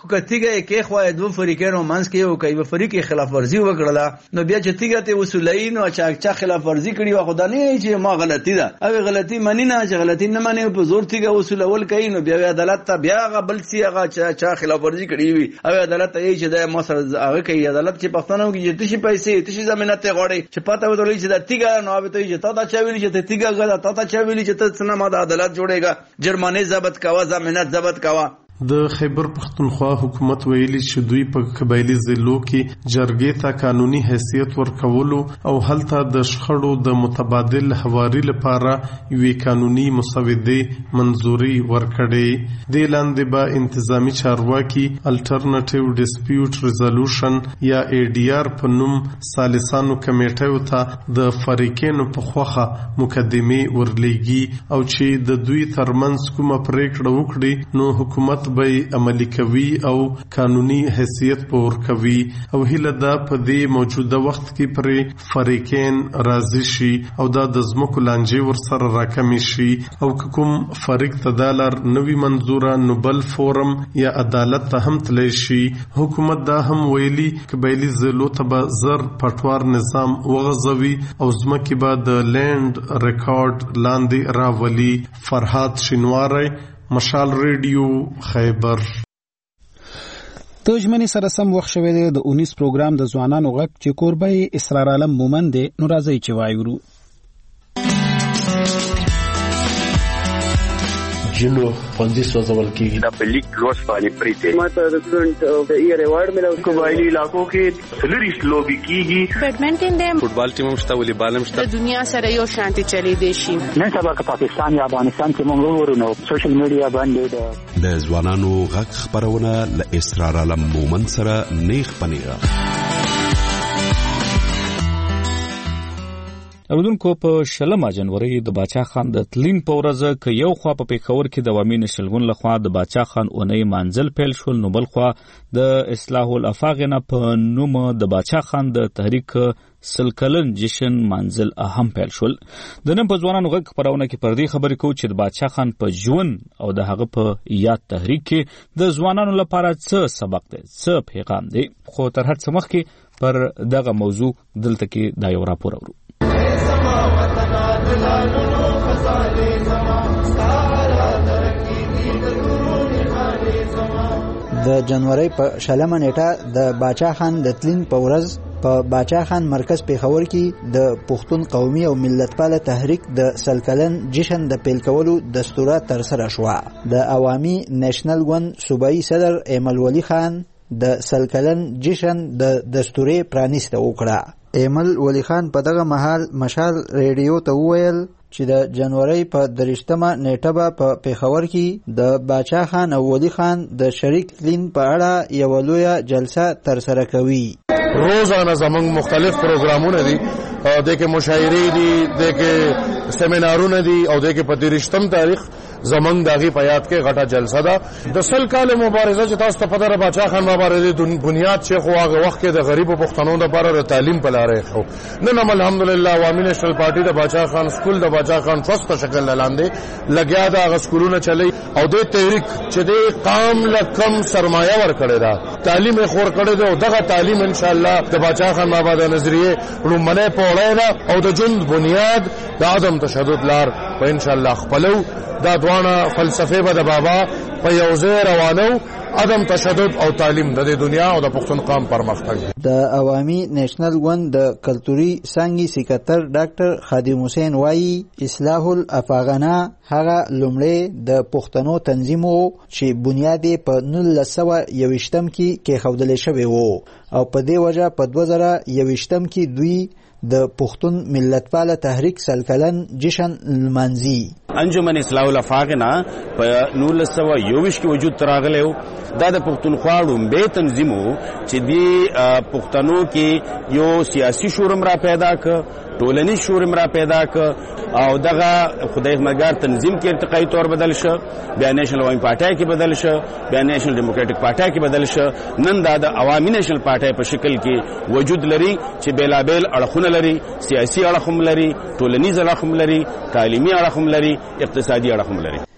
خو کتیګه کې خو دوه فریقونو منځ کې یو کوي فریق خلاف ورزي وکړه نو بیا چې تیګه ته وصولین او چا خلاف ورزي کړي و خدای نه چې ما غلطی ده او غلطی منی نه چې غلطی نه منی په زور تیګه وصولول کوي نو بیا عدالت ته بیا غبل سی هغه چا خلاف ورزي کړي وي او عدالت ته یې چې د مسر هغه کوي عدالت چې پښتنو کې چې پیسې تشي ضمانت غوړي چې پته ودرې چې د تیګه نو به ته چې تا چا ویلی چې تیګه غلا تا چا ویلی چې ته څنګه ما د عدالت جوړېګا جرمانه ضبط کاوه ضمانت ضبط کاوه د خیبر پختونخوا حکومت ویلي چې دوی په قبایلی ضلعو کې جرګې ته قانوني حیثیت ورکولو او هلته د شخړو د متبادل حواري لپاره یوې قانوني مسودې منظوري ورکړې د لاندې به انتظامی چارواکي الټرنیټیو ډیسپیوټ ریزولوشن یا ADR په نوم سالسانو کمیټیو ته د فریقینو په خوخه مقدمه ورلېږي او چې د دوی ترمنځ کومه پریکړه وکړي نو حکومت به عملی کوي او قانوني حیثیت پور کوي او هله دا په دې موجوده وخت کې پر فریقین راضي شي او دا د زمکو لانجې ورسره راکمي شي او کوم فریق تدالر نوی منظوره نوبل فورم یا عدالت ته هم تلی شي حکومت دا هم ویلي قبایلی ضلعو ته به زر پټوار نظام وغځوي او زمکې به د لینډ ریکارډ لاندې راولي. فرهاد شینواری، مشال ریډیو، خیبر. د ژمنې سره سم وخت شوی دی د 19 پروګرام د ځوانانو غږ چې کوربه اسرار عالم مومن دی نو راځي چې وایو جنو خوندي سوځول کېږي دا په لیک لوس باندې پریته ماته د سټوډنټ د ایئر ایوارډ ملو قبایلی علاقو کې سلریس لوبي کیږي بیډمنټن دی فوټبال ټیم هم شته والیبال هم شته د دنیا سره یو شانتي چلی دی شي نن سبا که پاکستان یا افغانستان کې موږ ورونو سوشل میډیا باندې د ځوانانو غږ خبرونه ل اسرار عالم مومن سره نیخ پنیغه اردوونکو په 16 جنوري د باچا خان د تلین په ورځ ک یو خوا په پیښور کې د عوامي نشلګون لخوا د باچا خان اونۍ منزل پیل شول نو بل خوا د اصلاح الافاغنه په نوم د باچا خان د تحریک سلکلن جشن منزل اهم پیل شول. د نن په ځوانانو غږ خبرونه کې پردي خبرې کوو چې د باچا خان په ژوند او د هغه په یاد تحریک کې د ځوانانو لپاره څه سبق دی څه پیغام دی خو تر هر څه مخکې پر دغه موضوع دلته کې دا یو راپور اورو. د جنوري په 16 نیټه د باچا خان د تلین په ورځ په باچا خان مرکز پیښور کې د پښتون قومي او ملتپال تحریک د سلکلن جشن د پیل کولو دستور تر سره شو. د عوامي نېشنل ګوند صوبایي صدر ایمل ولی خان د سلکلن جشن د دستورې پرانیسته وکړه. ایمل ولی خان په دغه مهال مشال ریډیو ته وویل چې د جنوري په 23مه نیټه په پیښور کې د باچا خان او ولی خان د شریک تلین په اړه یو لویه جلسه تر سره کوي. روزانه زمونږ مختلف پروګرامونه دي د کې مشاعرې دي د کې سیمینارونه دي او د کې په 23م تاریخ زمونږ داغي په یاد کې غټه جلسه ده. د سل کال مبارزه چې تاسو ته پته را باچا خان مبارزه بنیاد چې خو هغه وخت کې د غریبو پښتنو لپاره د تعلیم په لارې خو نن هم الحمدلله عوامي نېشنل پارټي د باچا خان سکول د باچا خان ټرست په شکل لاندې لګیا دا غ سکولونه چلی او د تحریک چې د قام لکم سرمایه ور کړی دا تعلیم خور کړی دا او دغه تعلیم ان شاء الله د باچا خان بابا د نظریه لومړی پوړی دا او د جند بنیاد د عدم تشدد لار په ان شاء الله خپلو دا دوانه فلسفه به د بابا په یو ځای روانو عدم تشدد او تعلیم د دنیا او د پښتون قوم پرمختګ. د عوامي نېشنل ګوند د کلتوري څانګې سکرټر ډاکټر خادم حسین وایي اصلاح الافاغنه هغه لومړی د پښتنو تنظیم وو چې بنیاد یې په 1921 کې خودل شوی وو او په دې وجه په 2021 کې دوی د پښتون ملتپال تحریک سلکلن جشن لمانځي. انجمن اصلاح الافاغنه په 1921 کې وجود تراغلی و. دا د پښتونخوا لومړی تنظیم و چې د پښتنو کې یو سیاسي شورم را پیدا ک ټولنیز شورم را پیدا ک او دغه خدای مګر تنظیم کې ارتقایي تور بدل شو بیا نېشنل عوامي پارټي کې بدل شو بیا نېشنل ډیموکراټک پارټي کې بدل شو نن دا د عوامي نېشنل پارټي په شکل کې وجود لري چې بیلابل اړخونه لري سیاسي اړخ هم لري ټولنیز اړخ هم لري تعلیمي اړخ هم لري اقتصادي اړخ هم لري.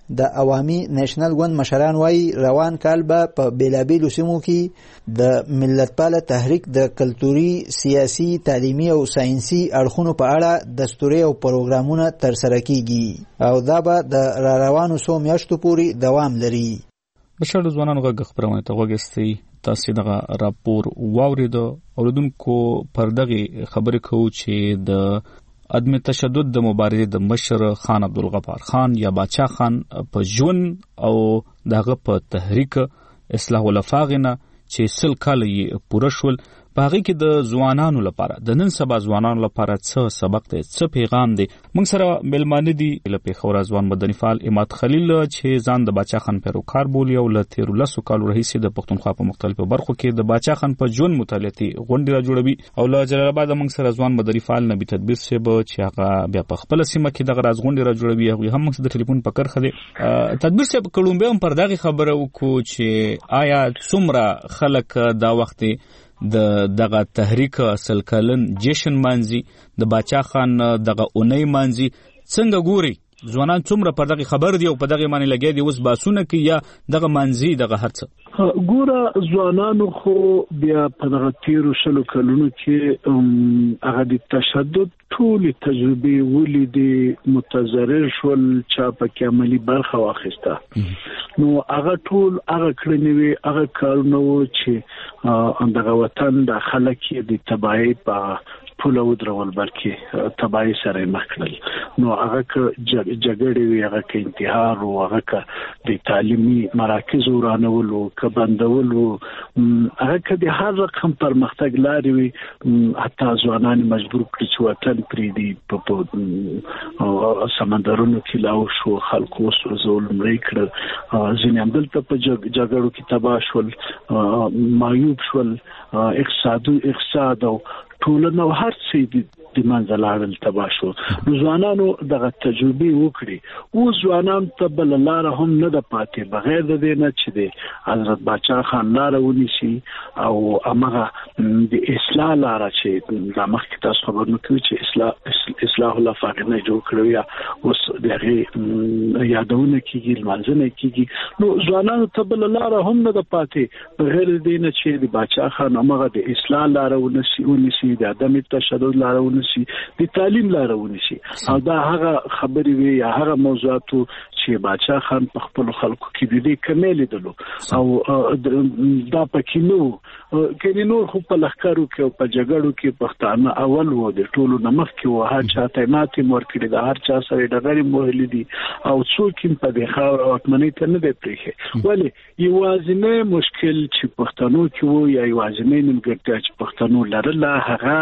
د عوامي نېشنل ګوند مشران وایي روان کال به په بیلابیلو سیمو کې د ملتپاله تحریک د کلتوري، سیاسي، تعلیمي او ساينسي اړخونو په اړه دستوري او پروګرامونه ترسره کیږي او دا به د روانو څو میاشتو پورې دوام لري. بشر ځوانانو غږ خبرونه ته وګستئ. تاسو دغه راپور واورید اوریدونکو پر دغه خبرې کوو چې د عدم تشدد د مبارزې د مشر خان عبدالغفار خان یا باچا خان په ژوند او دغه په تحریک اصلاح الافاغنه چې 100 کال یې پوره شول، په هغه کې د ځوانانو لپاره د نن سبا ځوانانو لپاره څه سبق دی، څه پیغام دی. موږ سره ملمانه دي له پیښور ځوان مدني فعال اماد خلیل چې ځان د باچا خان پیروکار بولي او له 13 کالو راهیسې د پښتونخوا په مختلفو برخو کې د باچا خان په ژوند مطالعاتي غونډې را جوړوي. او له جلال آباد موږ سره ځوان مدني فعال نبی تدبیر صاحب چې هغه بیا په خپل سیمه کې دغه راز غونډې را جوړوي، هغه هم موږ د ټلیفون په کرخه دي. تدبیر صاحب کولمبیا هم پر دغه خبره وکړو چې آیا څومره خلک دا وخت دغه تحریک 100 کلن جشن مانځي، د باچا خان دغه اونۍ مانځي، څنګه ګوري ځوانان څومره پر دغه خبر دی او په دغه باندې لګیا دي اوس باسونه کوي یا دغه مانځي دغه هرڅه؟ ګوره ځوانانو خو بیا په دغه 13 کلونو کې هغه د تشدد ټول تجربه ولیدي، متضرر شول، چا پکې عملی برخه واخیسته. نو هغه ټول هغه کړنې وي، هغه کارونه و چې دغه وطن د خلک د تباہي په ټول ودرول بلکې تباہي سره مخ کړل. نو هغه جګړې وي، هغه کې انتحار او هغه د تعلیمي مراکز ورانولو، کبندولو، هغه کې د هر رقم پرمختګ لاري وي. حتی ځوانان مجبور کړي چې وطن پریدي، په سمندرونو کې لاو شو، خلکو سره ظلم کړل، ځینې هم دلته په جګړو کې تباه شول، معیوب شول، اقتصاد او ټولنه او هر څه د منځلارل تباه شو. ځوانانو دغه تجربه وکړي او ځوانان ته بل لار هم نه د پاتې بغیر د دې نه چې د حضرت باچا خان لار ونیسي او هغه د اصلاح لار چې د مخکې تاسو خبرونه کوي چې اصلاح الافاغنه جوړ کړو یا اوس دغه یادونه کیږي، لمانځنه کیږي. نو ځوانانو ته بل لار هم نه د پاتې بغیر د دې نه چې د باچا خان هغه د اصلاح لار ونیسي، د عدم تشدد لار ونیسي، د تعلیم لار ونیسي. او دا هغه خبرې وي یا هغه موضوعات چې باچا خان په خپل خلکو کې د دې کمال لیدلو او دا پکې نو کله نور خو په لخرو کې او په جګړو کې پښتانه اول وو، د ټولو نمخ کې وو، هر چاته ماتي مور کړی، د هر چا سره ډغري مهلي دي او څوک په دې خاور او اتمنې ته نه دی پریخي. ولی یوازینه مشکل چې پښتنو کې وو یا یوازینه نیمګړتیا چې پښتنو لرله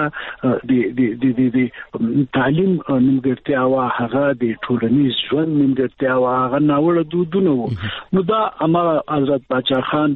هغه د تعلیم نیمګړتیا او هغه د ټولنیز ژوند نیمګړتیا او هغه ناوړه دودونه وو. نو دا امر حضرت باچا خان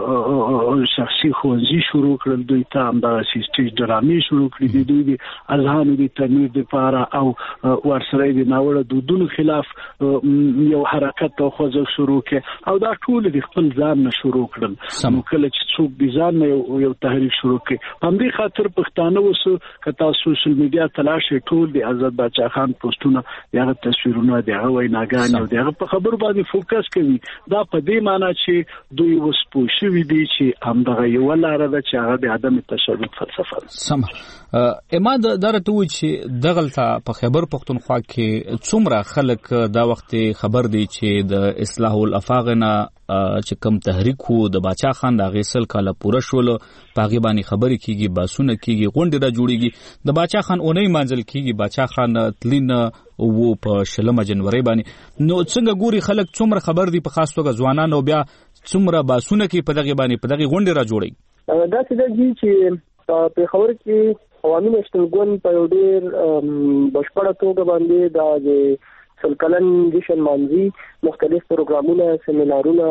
شخصي ښوونځي شروع کړل، دوی ته هم دا سیستم ډرامې شروع کړې، دوی د اذهان د تنویر لپاره او ورسره د ناوړه دودونو خلاف یو حرکت او خوځښت شروع کړ او دا ټول د خپل ځان نه شروع کړل. نو کله چې څوک د ځان نه یو تحریک شروع کړي، هم دې خاطر پښتانه وسو کته سوشل میډیا تلاشه ټول د حضرت باچا خان پوسټونه، دغه تصویرونه، دغه ویناګان او دغه په خبرو باندې فوکس کوي. دا په دې معنی چې دوی وس پوښوي دي چې هم دغه یو لاره ده چې هغه د عدم تشدد فلسفه ده. سم اماد درته و چې دغلته په خیبر پښتونخوا کې څومره خلک دا وخت خبر دي چې د اصلاح الافاغنه چې کم تحریک وو د باچا خان د غیسل کاله پوره شول، پاغي باندې خبرې کیږي، باسونه کیږي، غونډې را جوړیږي، د باچا خان اونۍ منځل کیږي، باچا خان تلین وو په 16 جنوري باندې. نو څنګه ګوري خلک څومره خبر دي په خاص توګه ځوانان او بیا څومره باسونه کې په دغه باندې په دغه غونډې را جوړي؟ دا چې په خبر کې عوامي نېشنل ګوند په ډېر بشپړه توګه باندې د 100 کلن جشن مانځي، مختلف پروګرامونه، سیمینارونه،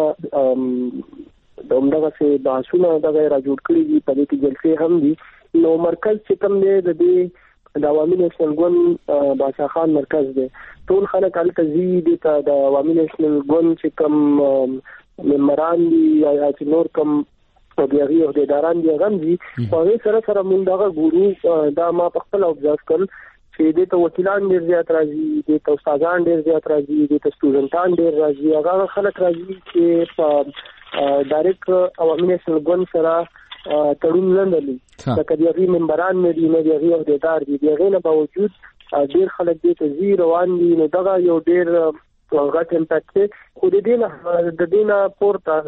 دغه څه بحثونه دغه را جوړ کړي دي، په دې کې جلسې هم دي. نو مرکز چې کوم دی د دې د عوامي نېشنل ګوند باچا خان مرکز دی، ټول خلک هلته ځي. د عوامي نېشنل ګوند چې کوم ممبران دي یا چې نور کوم طبيعي عہدیداران دي هغه دي، په سره سره موږ دغه ګورو. دا ما په خپل اوبزرو کړل چې د وکیلان ډیر زیات راځي، د استادان ډیر زیات راځي، د سټوډنټان ډیر راځي، هغه خلک راځي چې په ډایرکټ عوامي نېشنل ګوند سره تړون نه لري. لکه د هغې ممبران نه دي، نه د هغې عهدیدار دي. د هغې نه باوجود ډیر خلک دې ته ځي روان دي. نو دغه یو ډیر غټ امپیکټ دی. خو د دې نه پورته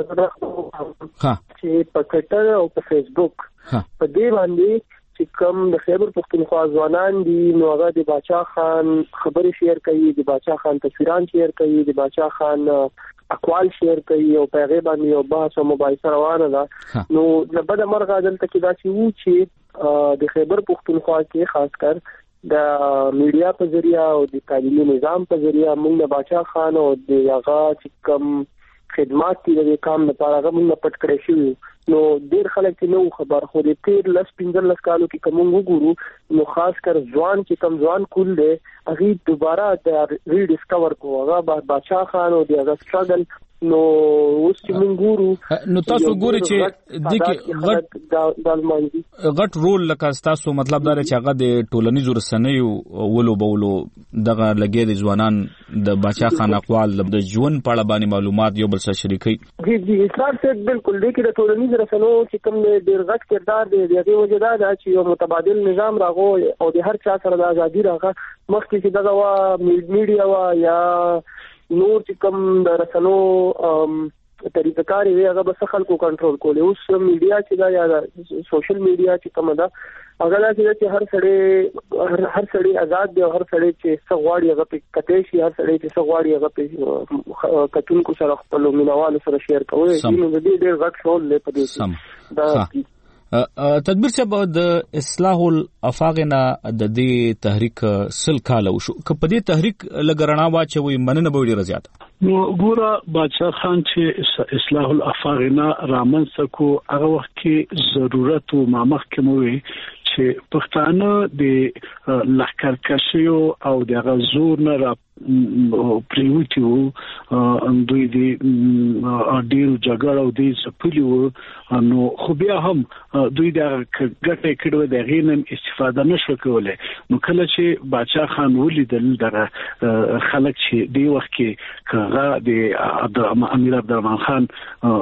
چې په ټویټر او په فیسبوک په دې باندې چې کوم د خیبر پښتونخوا ځوانان دي، نو هغه د باچا خان خبرې شیر کوي، د باچا خان تصویران شیر کوي، د باچا خان اقوال شیر کوي او په هغه باندې یو بحث او مباحثه روانه ده. نو د بده مرغه دلته کې دا چې وو چې د خیبر پښتونخوا کې خاص کر د میډیا په ذریعہ او د تعلیمي نظام په ذریعہ موږ د باچا خان او د هغه چې کوم خدمات دي د کام لپاره هغه موږ پټ کړی شو. نو ډیر خلک نو خبر خو د تیر 15 کالو کې کوم وګورو، نو خاص کر ځوان چې کوم ځوان کول دي هغه دوباره د ری ډیسکور کو هغه باچا خان او د هغه سټرګل. نو اوس چې موږ ګورو نو تاسو ګورئ چې د کې غټ رول لکه تاسو مطلب دا چې هغه د ټولنیزو رسنیو ولو بولو دغه لګي د ځوانان د باچا خان اقوال د ژوند په اړه باندې معلومات یو بل سره شریکي. جی اسلام سے بالکل دی کې د ټولنیزو رسنیو چې کوم ډیر غټ کردار دی دغه وجه دا چې یو متبادل نظام راغو او د هر چا سره د ازادي راغه مخکې چې دغه وا میډیا وا یا نور چې کوم د رسنو طریقه کار وی هغه بس خلکو کنټرول کولې. اوس میډیا چې دا یا سوشل میډیا چې کوم دا هغه دا چې هر سړی آزاد دی او هر سړی چې څغواړي هغه په کته شي، هر سړی چې څغواړي هغه په کتونکو سره خپل مینوالو سره شیر کوي. نو د دې ډېر غټ رول لري په دې دا تدبیر صاحب د اصلاح الافاقنا د دې تحریک سل کال وشو که په دې تحریک لګرنا واچوي مننه به ډیر زیات. نو ګوره باچا خان چې اصلاح الافاقنا رامن سکو هغه وخت کې ضرورت او مامخ کوي چې پښتانه د لخرکشیو او د غزور نه را پریوتیو دوی د ډیرو جګړو او د سپلیو نو خو بیا هم دوی د ګټه کړو د غینم استفاده نشو کولای. نو کله چې باچا خان ولیدل دغه خلک چې دی وخت کې کغه د امیر عبدالرحمن خان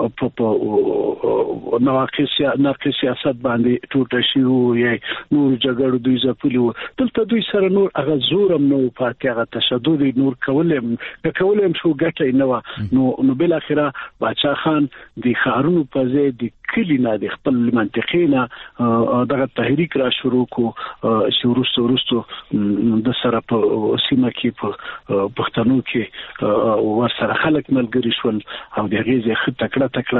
په نواقص سیاست باندې ټوټه شو یا نور جګړو دوی زپلیو دلته دوی سره نور هغه زورم نو پاتې هغه تشدد نور کولم شو ګټه نه نو بل اخره باچا خان د خارونو په ځای د کلینا د خپل منطقینا دغه تحریک را شروع کو شروع د سره په سیمه کې په پښتنو کې ورسره خلک ملګری شول او د غیزه خطه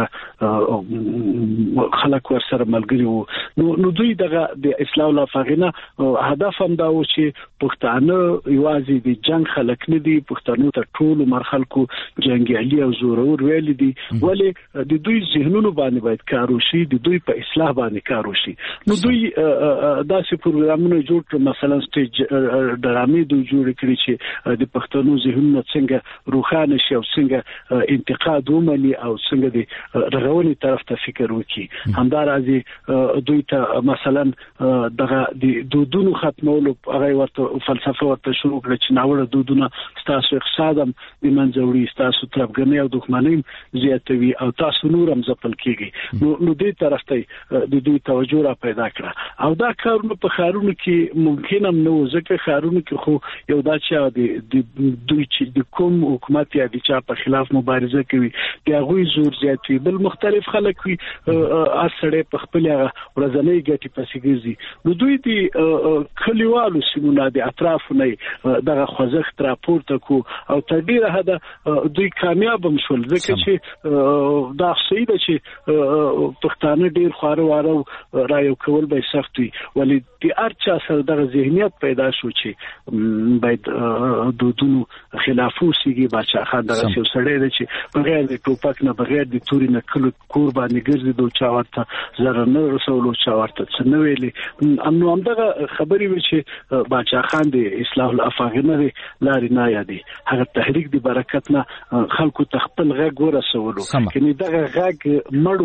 کړه خلک ورسره ملګری وو. نو دوی دغه د اصلاح الافاقنا هدف هم دا و چې پښتانه یوازې د جنگ خلک نه دي، پښتنو ته ټول مرخلکو جنگیالي او زورور ویل دي، ولی د دوی ذهنونو باندې باید کار وشي، د دوی په اصلاح باندې کار وشي. نو دوی داسې پروګرامونه جوړ کړل، مثلا سټیج ډرامې دوی جوړ کړي چې د پښتنو ذهنونه څنګه روښانه شي او څنګه انتقاد ومني او څنګه د رغونې طرف ته فکر وکړي. همدارازي دوی ته مثلا دغه د دودونو ختمولو هغه ورته فلسفه ورته شروع کړه چې ناوړه دودونه ستاسو اقتصاد هم د منځوړي، ستاسو تربګنۍ او دښمنۍ زیاتوي او تاسو نور هم ځپل کیږي. نو دې طرف ته د دوی توجه را پیدا کړه او دا کارونه په خارونو کې ممکن هم نو ځکه خارونو کې خو یو دا چې د دوی چې د کوم حکومت یا د چا په خلاف مبارزه کوي د هغوی زور زیاتوي، بل مختلف خلک وي اصله په خپل ورځنۍ ګټې پسې ګرځي. نو دوی د کلیوالو سیمونو د اطرافونه دغه خوځښت راپورته کو او تر ډیره حده دوی کامیاب هم شول ځکه چې دا صحیح ده چې پښتانه ډیر خواره را یو کول به سخت وي، ولی د هر چا سره دغه ذهنیت پیدا شو چې باید دودونو خلاف وسیږي. باچا خان دغه څو سړی دی چې بغیر د ټوپک نه بغیر د توري نه کله کور باندې ګرځي دوه چا ورته زره نه رسولو چا ورته څه نه ویلي. نو همدغه خبرې وي چې باچا خان د اصلاح الافاقنا لارې نه یادي هغه تحریک دی برکت نه خلکو ته خپل غږ ورسولو، یعنی دغه غږ مړو دا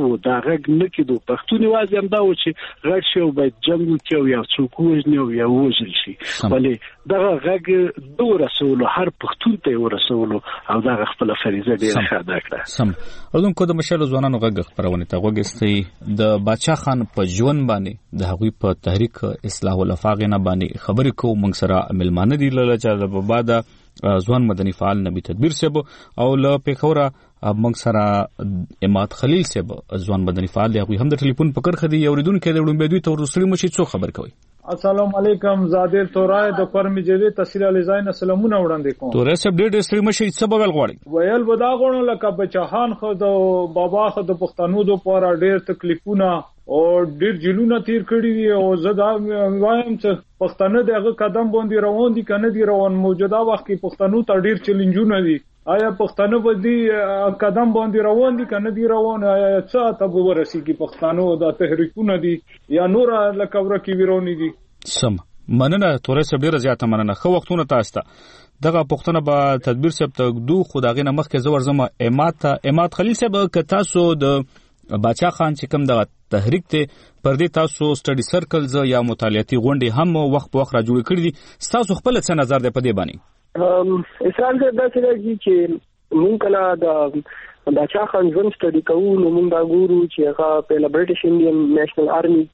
غږ نه کېدو. پښتون یوازې همدا و چې غږ شي او باید جنګ وکړي او یو څوک وژني او یا وژل شي، ولې دغه غږ د ورسولو هر پښتون ته ورسولو او دغه خپل فریضه ډېره ښه ادا کړه. سم اردوونکو د مشال ځوانانو غږ خبرونه ته غوږ استي د باچا خان په ژوند باندې د هغوی په تحریک اصلاح الافاق نه باندې خبرې کوو. موږ سره ملمانه دي لاله په بعد ځوان مدني فعال نبی تدبیر صاحب او له پیښوره موږ سره اماد خلیل صاحب ځوان مدني فعال دی. هغوی هم د ټلیفون په کرخه دي. اوریدونکو د وړاندې دوی ته ورسړي مشي څو خبر کوي. السلام علیکم زادر تورای د فرمی جدي تحصیل علی زاین سلامونه وړاندې کوم. تورای صاحب ډېر ستړي مشي څه بغل غواړي ویل ودا غوڼه لکه بچاخان خو د بابا خو د پښتنو د پاره ډېر تکلیفونه او ډېر جیلونه تیر کړی دي او زه دا وایم چې پښتنه دغه قدم باندې روان دي کنه دي روان. موجوده وخت کې پښتنو ته ډېر چیلنجونه دي. آیا پښتنه باندې قدم باندې روان دي کنه دي روان؟ آیا څه ته ورسیږي پښتنو د تحریکونه دي یا نور لکه ورکی ویرونی دي؟ سم مننه تورې صاحب ډیره زیاته مننه. خو وختونه تاسو ته دغه پښتنه به تدبیر صاحب ته دو خدای نه مخکې زور زما اماد خلیل صاحب که تاسو د باچا خان چې کوم دغه تحریک ته پر دې تاسو سټډي سرکلز یا مطالعاتي غونډې هم وخت په وخت را جوړ کړې دي. تاسو خپل څه نظر دی په دې باندې؟ اسلام دې دا چې مونږ کله د باچا خان ژوند سټډي کوو نو مونږ دا ګورو چې هغه په برټش انډین نېشنل آرمي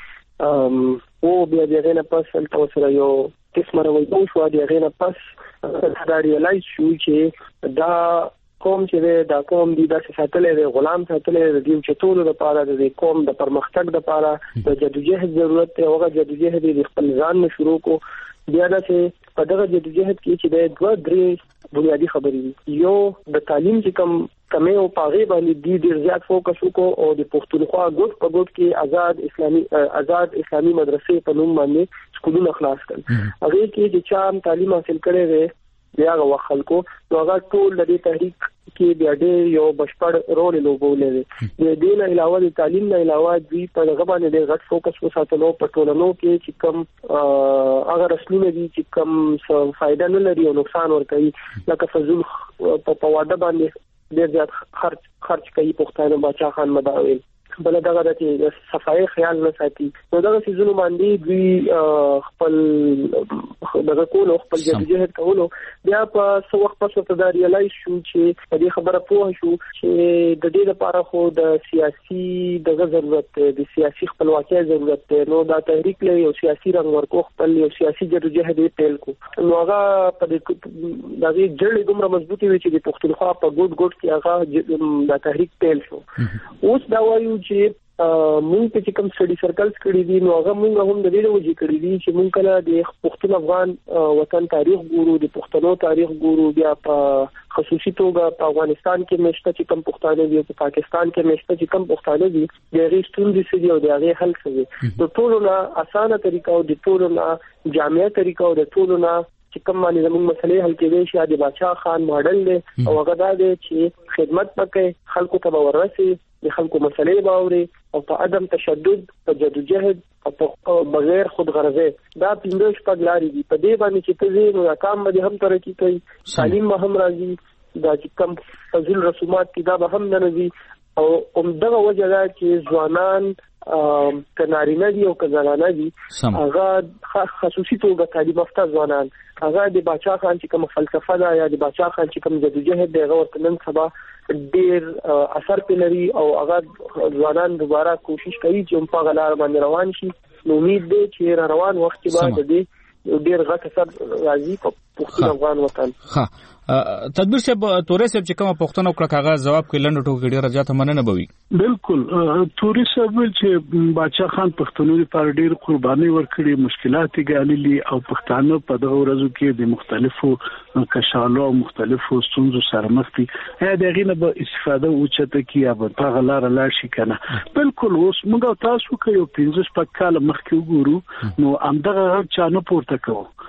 کې او بیا دغه نه پس تل سره یو قسم راوځو شو دغه نه پس دا ریلایز شو چې دا قوم چې دا قوم دی د ساتلې د غلام ساتلې د چې ټول د پاره د قوم د پرمختګ د پاره د جدوجہد ضرورت ته هغه جدوجہد د خپل ځان شروع کو. بیا دا چې په دغه جدوجہد کې چې د دوه درې بنیادی خبرې یو د تعلیم چې کمې او پاغي باندې د ډیر زیات فوکس وکړو او د پښتونخوا ګوت په ګوت کې آزاد اسلامي مدرسې په نوم باندې سکولونه خلاص کړل. هغه کې چې چا تعلیم حاصل کړي وي بیا هغه خلکو نو هغه ټول د تحریک کې بیا ډېر یو بشپړ رول لوبولې دي. د دې نه علاوه د تعلیم نه علاوه دوی په هغه باندې ډېر غټ فوکس وساتلو په ټولنو کې چې کوم هغه رسمونه دي چې کوم څه فائدہ نه لري او نقصان ورکوي لکه فزول په واده باندې ډېر زیات خرچ کوي پښتانه باچا خان مداوي بل دغه د صفای خیال نه ساتي. نو دغه سيزونو باندې دوی خپل دغه کول خپل جدوجہد کولو بیا په څو وخت پس ته دا ریلایز شو چې په دې خبره پوه شو چې د دې لپاره خو د سیاسي دغه ضرورت دی، د سیاسي خپلواکۍ ضرورت دی. نو دا تحریک له یو سیاسي رنګ ورکو خپل یو سیاسي جدوجہد پیل کو. نو هغه په دې دغه جړې دومره مضبوطی وي چې د پښتونخوا په ګډ کې هغه د تحریک پیل شو. اوس دا وایو چې مونږ چې کوم سټډي سرکلز کړی دي نو هغه مونږ هم د دې وجې کړی دي چې مونږ کله د پښتون افغان وطن تاریخ ګورو، د پښتنو تاریخ ګورو، بیا په خصوصي توګه په افغانستان کې مشته چې کوم پښتانه دي، په پاکستان کې مشته چې کوم پښتانه دي، د هغې ستونزې څه دي او د هغې حل څه دي. د ټولو نه اسانه طریقه او د ټولو نه جامع طریقه او د ټولو نه چې کوم باندې زموږ مسلې حل کېدای شي د باچا خان ماډل دی او هغه دا دی چې خدمت وکړي، خلکو ته به ورسي، د خلکو مسلې به اوري او په عدم تشدد، په جدوجہد او بغیر خودغرضۍ دا 15 شپږ لارې دي. په دې باندې چې ته ځې نو کام به هم ترقي کوي، تعلیم به هم راځي، دا چې کوم فضل رسومات دي دا به هم نه راځي. او همدغه وجه ده چې ځوانان که نارینه دي او که زنانه دي هغه خصوصي توګه تعلیم یافته ځوانان هغه د باچا خان چې کوم فلسفه ده یا د باچا خان چې کوم جدوجہد دی هغه ورته نن سبا ډېر اثر پې لري او هغه ځوانان دوباره کوشش کوي چې په هغه لار باندې روان شي. نو امید دی چې را روان وخت کې به د دې ډېر غټ اثر راځي په پښتون افغان وطن. تدبیر صاحب تورې صاحب چې کومه پښتنه وکړه هغه جواب کې لنډ ټوکې ډېره زیاته مننه بوي. بالکل تورې صاحب چې باچا خان پښتنو لپاره ډېر قرباني ورکړي، مشکلات یې ګاللي او پښتانه په دغه ورځو کې د مختلفو کشالو او مختلفو ستونزو سره مخ دي. د هغې نه به استفاده وچته کړي یا به په هغه لاره لاړ شي که نه. بالکل اوس موږ تاسو که یو 15 شپږ کاله مخکې وګورو نو همدغه غږ چا نه پورته کوو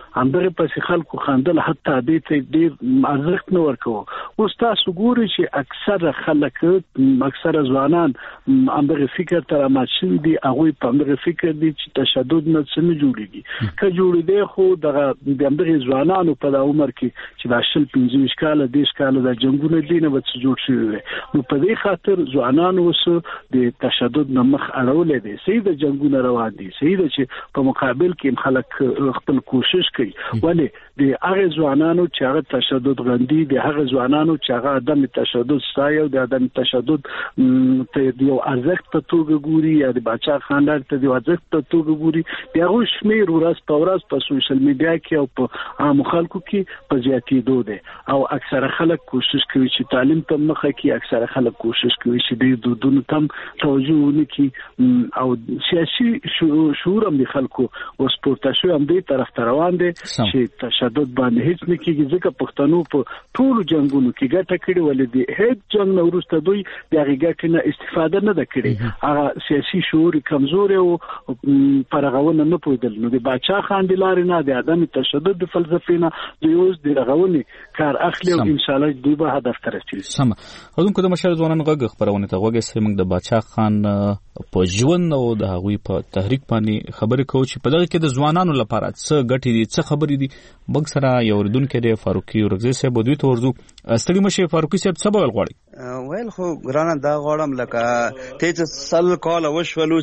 همدغه پس خلکو خندل حتی دې ته ډیر ارزښت نه ورکوه. اوس تاسو ګورئ چې اکثره خلک اکثره ځوانان همدغه فکر تر ماشین دي هغه په همدغه فکر دي چې تشدد نه څه نه جوړيږي که جوړې خو دغه همدغه ځوانانو په د عمر کې چې د 15 کال د کال د جنگونو دي نه وڅ جوړ شوی نو په دې خاطر ځوانانو وسو د تشدد نه مخ اړولې دي صحیح د جنگونو روان دي صحیح د چې په مقابل کې خلک خپل کوشش کوي ولی د هغه ځوانانو چې هغه تشدد غندي د هغه ځوانانو چې هغه عدم تشدد ستایو د عدم تشدد ته یو ارزښت په توګه ګوري یا د باچا خاندان ته د ارزښت په توګه ګوري بیا شمیر ورځ په ورځ په سوشل میډیا کې او په عام خلکو کې په زیاتېدو دي او اکثره خلک کوشش کوي چې تعلیم ته مخه کې اکثره خلک کوشش کوي چې د دودونو تم توجه ونکړي او سیاسي شعور هم د خلکو او سپورتاشو هم دې طرف ته روان دي چې تشدد باندې هیڅ نه کېږي ځکه پښتنو په ټولو جنگونو کې ګټه کړې ولې دي هیڅ جنگ نه وروسته دوی د هغې ګټې نه استفاده نه ده کړې هغه سیاسي شعور کمزوري او پرغونه نه پوهېدل نو د باچا خان د لارې نه د عدم تشدد د فلسفې نه دوی اوس د رغونې کار اخلي او ان شاء الله دوی به هدف ته رسیږي. سم هغه د مشر ځوانانو غږ خبرونه ته وګورئ چې موږ د باچا خان په ژوند او د هغوی په تحریک باندې خبرې کوو چې په دغه کې د ځوانانو لپاره څه ګټې دي څه خبرې دي. بګ سره یو اوریدونکی دی فاروقي ورغزي صاحب دوی ته ورځو ستړي مشه فاروقي صاحب څه بول غواړي ویل خو ګرانه دا غواړم لکه ته سل کال وشولو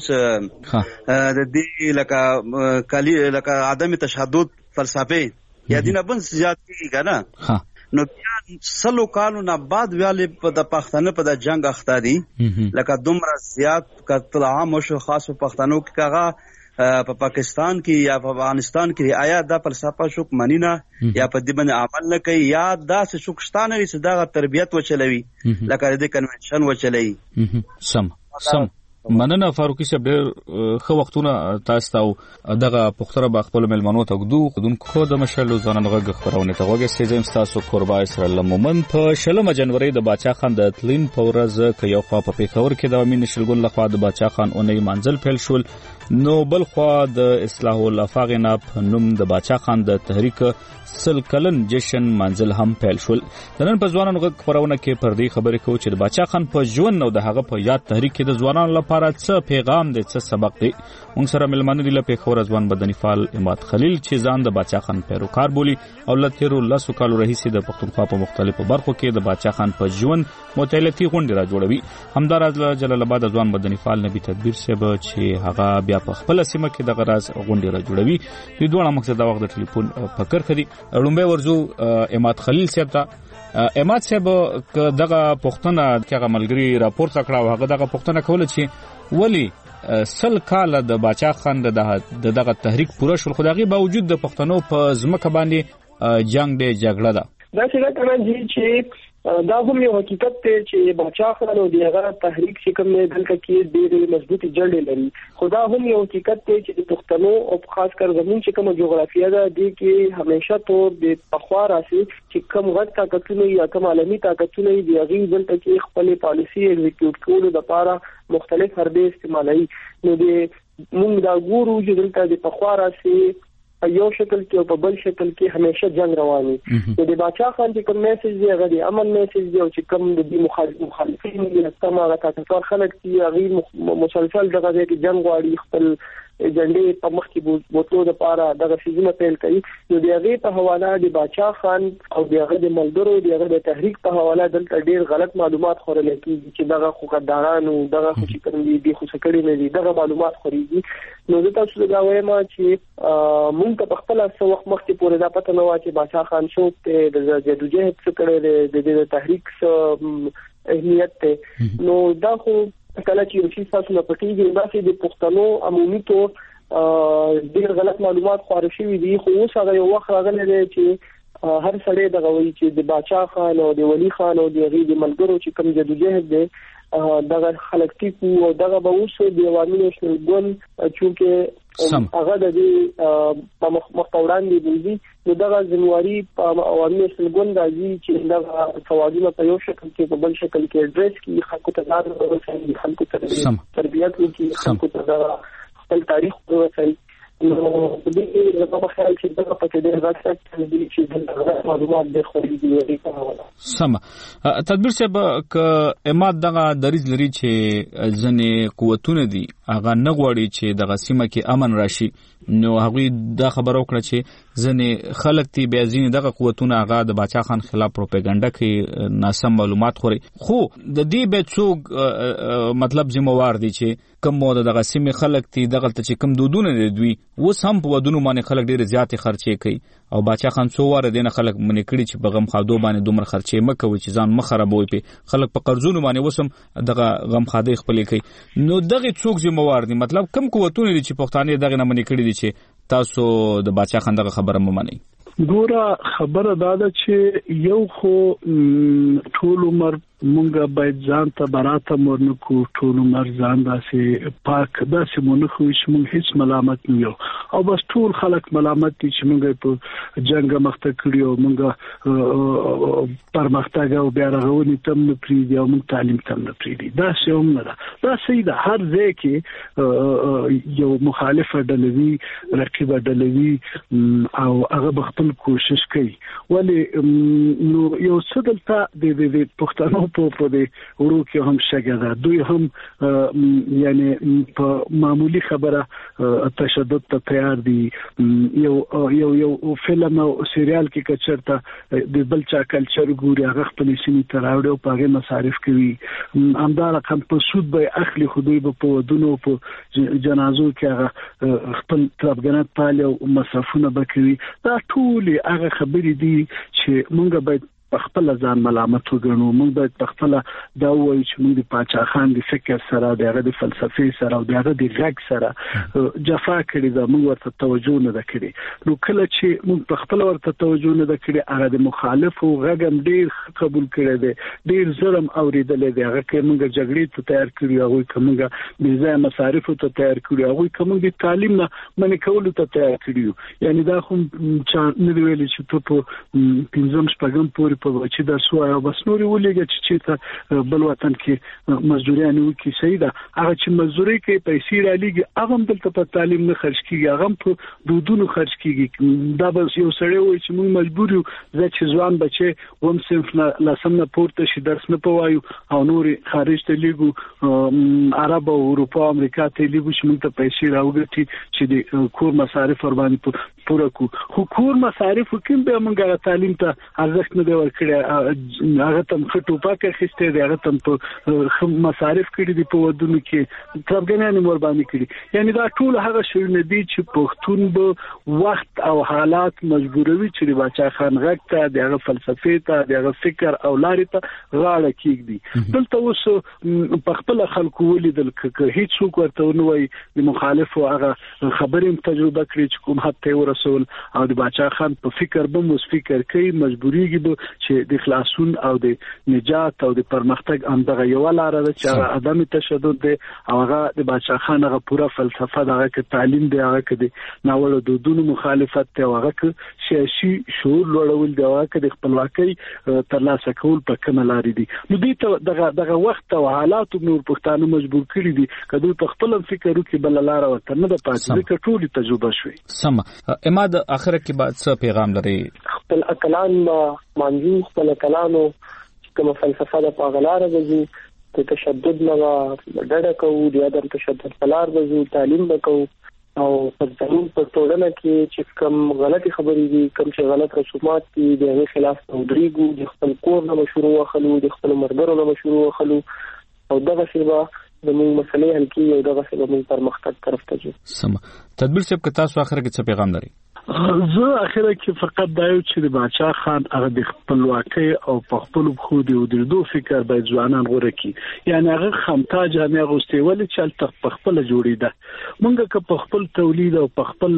چې د دې لکه کلی لکه عدم تشدد فلسفه یا دینه بن زیات کیږي کنه نو سلو کالو نه بعد ویالې په د پښتنو په د جنگ اخته دي لکه دومره زیات قتل عام شو خاص په پښتنو کې کاغه په پاکستان کې یا په افغانستان کې آیا دا فلسفه شوک منینا یا په دې باندې عمل نه کوي یا دا څه شوکشتانه لري چې دا تربیت وچلوي لکه د کنونشن وچلوي. سم مننه فاروقي صاحب ډېر ښه وختونه تاسو ته دغه پښتره به خپل ملمنو ته وګدو خودونکو د مشرلو ځانان غږ خبرونه ته وګورئ چې زم تاسو قربا اسرائیل مومن په 16 جنوري د باچا خان د تلین په ورځ کې یو خوا په پیښور کې د امین شلګون لخوا د باچا خان اونۍ منزل پیل شول نو بل خوا د اصلاح الافاق نه په نوم د باچا خان د تحریک سل کلن جشن منزل هم پیل شول. د نن په ځوانانو غږ خبرونه کې پر دې خبرې کوو چې د باچا خان په ژوند او د هغه په یاد تحریک کې د ځوانانو لپاره څه پیغام دی څه سبق دی. موږ سره ملمانه دي له پیښور ځوان بدني فعال اماد خلیل چې ځان د باچا خان پیروکار بولي او له تیرو 10 کالو راهیسې د پښتونخوا په مختلفو برخو کې د باچا خان په ژوند متعلقي غونډې را جوړوي. همداراز له جلال آباد ځوان بدني فعال نبی تدبیر صاحب چې هغه بیا په خپل سیمه کې د غراز غونډې را جوړوي. د دوه مقصد د وخت د ټلیفون فکر خدي لومبه ورزو اماد خلیل صاحب ته اماد صاحب دغه پښتنه کې ملګری راپورته کړه هغه دغه پښتنه کوله چې ولی سل کال د باچا خان دغه تحریک پوره شول خو دغه باوجود د پښتنو په ځمکه باندې جنگ دی جګړه ده دا څنګه کوي چې دا هم یو حقیقت دی چې باچا خان او دغه تحریک چې کوم نه دلته کې ډېرې مضبوطی جړې لري خدا هم یو حقیقت دی چې د پښتنو او خاص کر زمون چې کوم جغرافیه ده د کې همیشه تو د پخوا راسي چې کوم غټ طاقتونه یا کوم عالمي طاقتونه دی هغه دلته کې خپل پالیسی ایگزیکیوټ کولو لپاره مختلف حربې استعمالوي نو د موږ دا ګورو چې دلته د پخوا راسي په یو شکل کې او په بل شکل کې همیشه جنگ رواني د باچا خان چې کوم میسج دی هغه د امن میسج دی او چې کوم د مخالفین دي تمام هغه تاسو خلک چې هغه مسلسل دغه کې جنگ واړي خپل جنډې په مخ کې بوتلو د پاره دغه سیزونه پیل کوي نو د هغه په حواله د باچا خان او دغه د ملګرو دغه د تحریک په حواله دلته ډیر غلط معلومات خورل کیږي چې دغه خوګدارانو دغه خو چې کوم دي خو سکړي نه دي دغه معلومات خوريږي نو زه تاسو دا وایم چې مونږ په خپل څو وخت مخکې پورې دا پته نه و چې باچا خان شو ته د جدوجہد څخه کړي د تحریک اهمیت ته نو دا خو کله چې یو شي تاسو نه پټیږي دا چې د پښتنو عمومي تور ډیر غلط معلومات خوري شوی دي خو اوس هغه یو وخت راغلی دی چې هر سړی دغه وایي چې د باچا خان او د ولی خان او د ملګرو چې کوم جدوجہد دی دغه خلک ټیکو او دغه به اوس د عوامي نېشنل ګوند چونکه هغه د دې مختوران دي نو دغه ځنواري په عوامي نېشنل ګوند راځي چې دغه سوالونه په یو شکل کې په بل شکل کې اډریس کې خلکو ته لار ورسوي خلکو ته تربیت وکړي خلکو ته خپل تاریخ ورسوي نو دې زما خیال چې دا پکې ډېر راځي چې د معلومات د خوري کوله سم تدبیر صاحب ک اماد دغه دریز لري چې ځنې قوتونه دي هغه نه غواړي چې دغه سیمه کې امن راشي نو هغه دا خبرو کړه چې ځنې خلک تی بیا ځینې دغه قوتونه هغه د باچا خان خلاف پروپاګاندا کوي ناسم معلومات خوري خو د دې به څوک مطلب ذمہوار دي چې کوم مو دغه سیمه خلک تی دغه ته چې کوم دودونه دوی وس هم په ودونو باندې خلک ډېر زیات خرچې کوي او باچا خان څو واره دینه خلک منې کړي چې په غم خادو باندې دومره خرچې مکوي چې ځان مخربوي په خلک په قرضونو باندې وسم دغه غم خادي خپلې کوي نو دغه څوک ذمہوار دي مطلب کم قوتونه دي چې پښتانه دغه نه منې کړي دي چې تاسو د باچا خان دغه خبره ممنئ ګوره خبره دا ده چې یو خو ټول عمر مونږه باید ځان ته براته مورنه کو ټول عمر ځان داسې پاک داسې مونږ خو مونږ هیڅ ملامت نه یو او بس ټول خلک ملامت دي چې مونږ په جنگ مخته کړیو مونږ پرمختګ او بیا راغونی تم نه پریدي او مونږ تعلیم تم نه پریدي دا څه هم نه ده دا سید هر ځای کې یو مخالفه ډلوي رقیبه ډلوي او هغه بخپل کوشش کوي ولی نو یو څه دلته د پښتنو په دې ورو کې هم شګه ده دوی هم یعنی په معمولی خبره تشدد ته تیار دي یو فلم او سریال کې کچرته د بل چا کلچر ګوري هغه خپل سیمې ته راوړي او پاغه مصارف کوي همدار کم په سود به اخلي خدای په ودونو په جنازو کې هغه خپل طرفګنات پالي او مصرفونه بکوي دا ټول هغه خبرې دي چې مونږ باید خپل ځان ملامت وګڼو موږ باید خپل دا وایو چې موږ د پاچا خان د فکر سره د فلسفي سره او د غږ سره جفا کړی دا موږ ورته توجه نه کړی نو کله چې موږ خپل ورته توجه نه کړی هغه د مخالفو غږم ډیر قبول کړی دی ډیر ظلم اوریدل دی هغه کې موږ جګړې ته تیار کړی او کومه د ځای مصارف ته تیار کړی او کومه د تعلیم نه منې کول ته تیار کړی یعنی دا خو چې نه ویل چې ته په پنځم شپږم پورې په چې دا سوای بس نوري ولېږي چې ته بل وطن کې مزدوريان وکي سیدا هغه چې مزدوري کې پیسې را لګي هغه دلته په تعلیم نه خرج کیږي هغه په دودونو خرج کیږي دا بس یو سړی وای چې موږ مجبور یو چې ځوان بچي وم صنف نه لاسم نه پورته شي درس نه پوایو او نوري خارج ته لګو عرب او اروپا امریکا ته لګو چې موږ ته پیسې راوګټي چې د کور مصارف ور باندې پوره کو حکومت مصارف کوم به موږ تعلیم ته ارزښت نه دی ورکړی هغه تم خټو پاکه خسته دی هغه تم په مصارف کړی دی په ودونو کې ترګنانه مور باندې کړی یعنی دا ټول هغه شونه دي چې پښتون به وخت او حالات مجبوروي چې باچا خان غږ ته دغه فلسفي ته دغه فکر او لارې ته غاړه کېږي دلته اوس په خپل خلکو ولیدل چې هیڅ څوک ورته نه وای د مخالفو هغه خبرې تجربه کړې چې کوم حتی ورسول او د باچا خان په فکر به مو فکر کوي مجبوریږي به چې د خلاصون او د نجات او د پرمختګ همدغه یو لار ده چې عدم تشدد دی او هغه د باچا خان هغه پوره فلسفه دغه کې تعلیم دی هغه کې د ناوړه دودونو مخالفت دی هغه کې سیاسي شعور لوړول دی هغه کې د خپلواکۍ ترلاسه کول په کومه لار دي نو دې دغه وخت او حالات نور پښتانه مجبور کړي دي کله په خپل فکر وکړي بل لار ورته نه د پاتې ځکه ټول تجربه شوي سم اماد اخر کې بعد څه پیغام لري خپل اکلان مانجو خپل کلامو کوم فلسفه د پاغلار غزي ته تشدد نه ډډه کوو د عدم تشدد پلار غزو تعلیم وکاو او په ځینو په ټولنه کې چې کوم غلطي خبرې دي کوم چې غلط رسومات دي د خلاف تدریګو د خپل کور نه مشروع وخلو د خپل مرګرو نه مشروع وخلو او دغه شیبه د موږ مسلې حل کیږي او دغه شیبه موږ پرمختګ طرف ته ځو سم تدبیر صاحب که تاسو اخر کې څه پیغام لري زه اخره کې فقط دا یو چې د باچا خان هغه د خپلواکۍ او په خپل خو د ودرېدو فکر باید ځوانان غوړه کړي یعنی هغه خمتا جامع غوستي ولې چې په خپل جوړیده مونږ که په خپل تولید او په خپل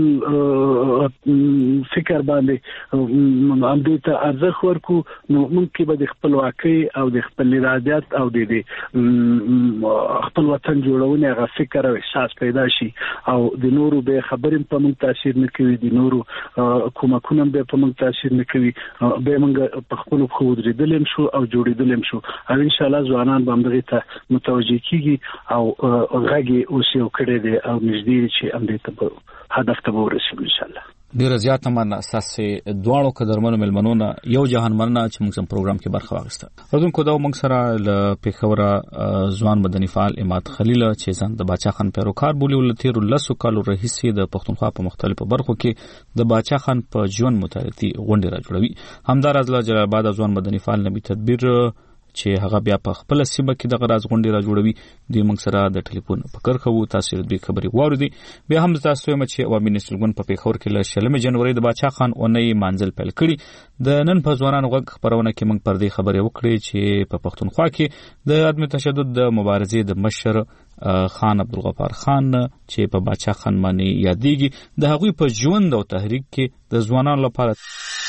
فکر باندې هم دې ته ارزښت ورکو نو مونږ کې به د خپلواکۍ او د خپل ارادت او د خپل وطن جوړونه هغه فکر او احساس پیدا شي او د نورو به خبرې په مونږ تاثیر نه کوي د نورو کومکونه به په موږ تاثیر نه کوي به موږ په خپل خو درېدلم شو او جوړېدلم شو او ان شاء الله ځوانان به موږ ته متوجي کیږي او غږی اوس یو کړی دی او نږدې چې هم دې ته هدف ته ورسېږو ان شاء الله. ډیر زیات مننه اساسه دواړو قدرمنو ملمنونو یو جهان مننه چې موږ په پروګرام کې برخه واخیسته. ردونکو دا موږ سره ل پیښوره ځوان مدني فعال اماد خلیل چې ځان د باچا خان پیروکار بولی ول تیر لسو کالو رئیسي د پښتونخوا په مختلفو برخو کې د باچا خان په ژوند متعلقي غونډې را جوړوي. همدارز له جلال آباد ځوان مدني فعال نبی تدبیر چې هغه بیا په خپل سیمه کې د غراز غونډې را جوړوي د موږ سره د ټلیفون په کار کوو. تاسو دې خبري واورئ. بیا هم تاسو هم چې عوامي نسلګون په پیښور کې له 16 جنوري د باچا خان اونۍ مانځل پیل کړي. د نن په ځوانانو غږ خبرونه کې موږ پر دې خبرې وکړې چې په پښتونخوا کې د عدم تشدد د مبارزې د مشر خان عبدالغفار خان چې په باچا خان باندې یادېږي د هغوی په ژوند او تحریک کې د ځوانانو لپاره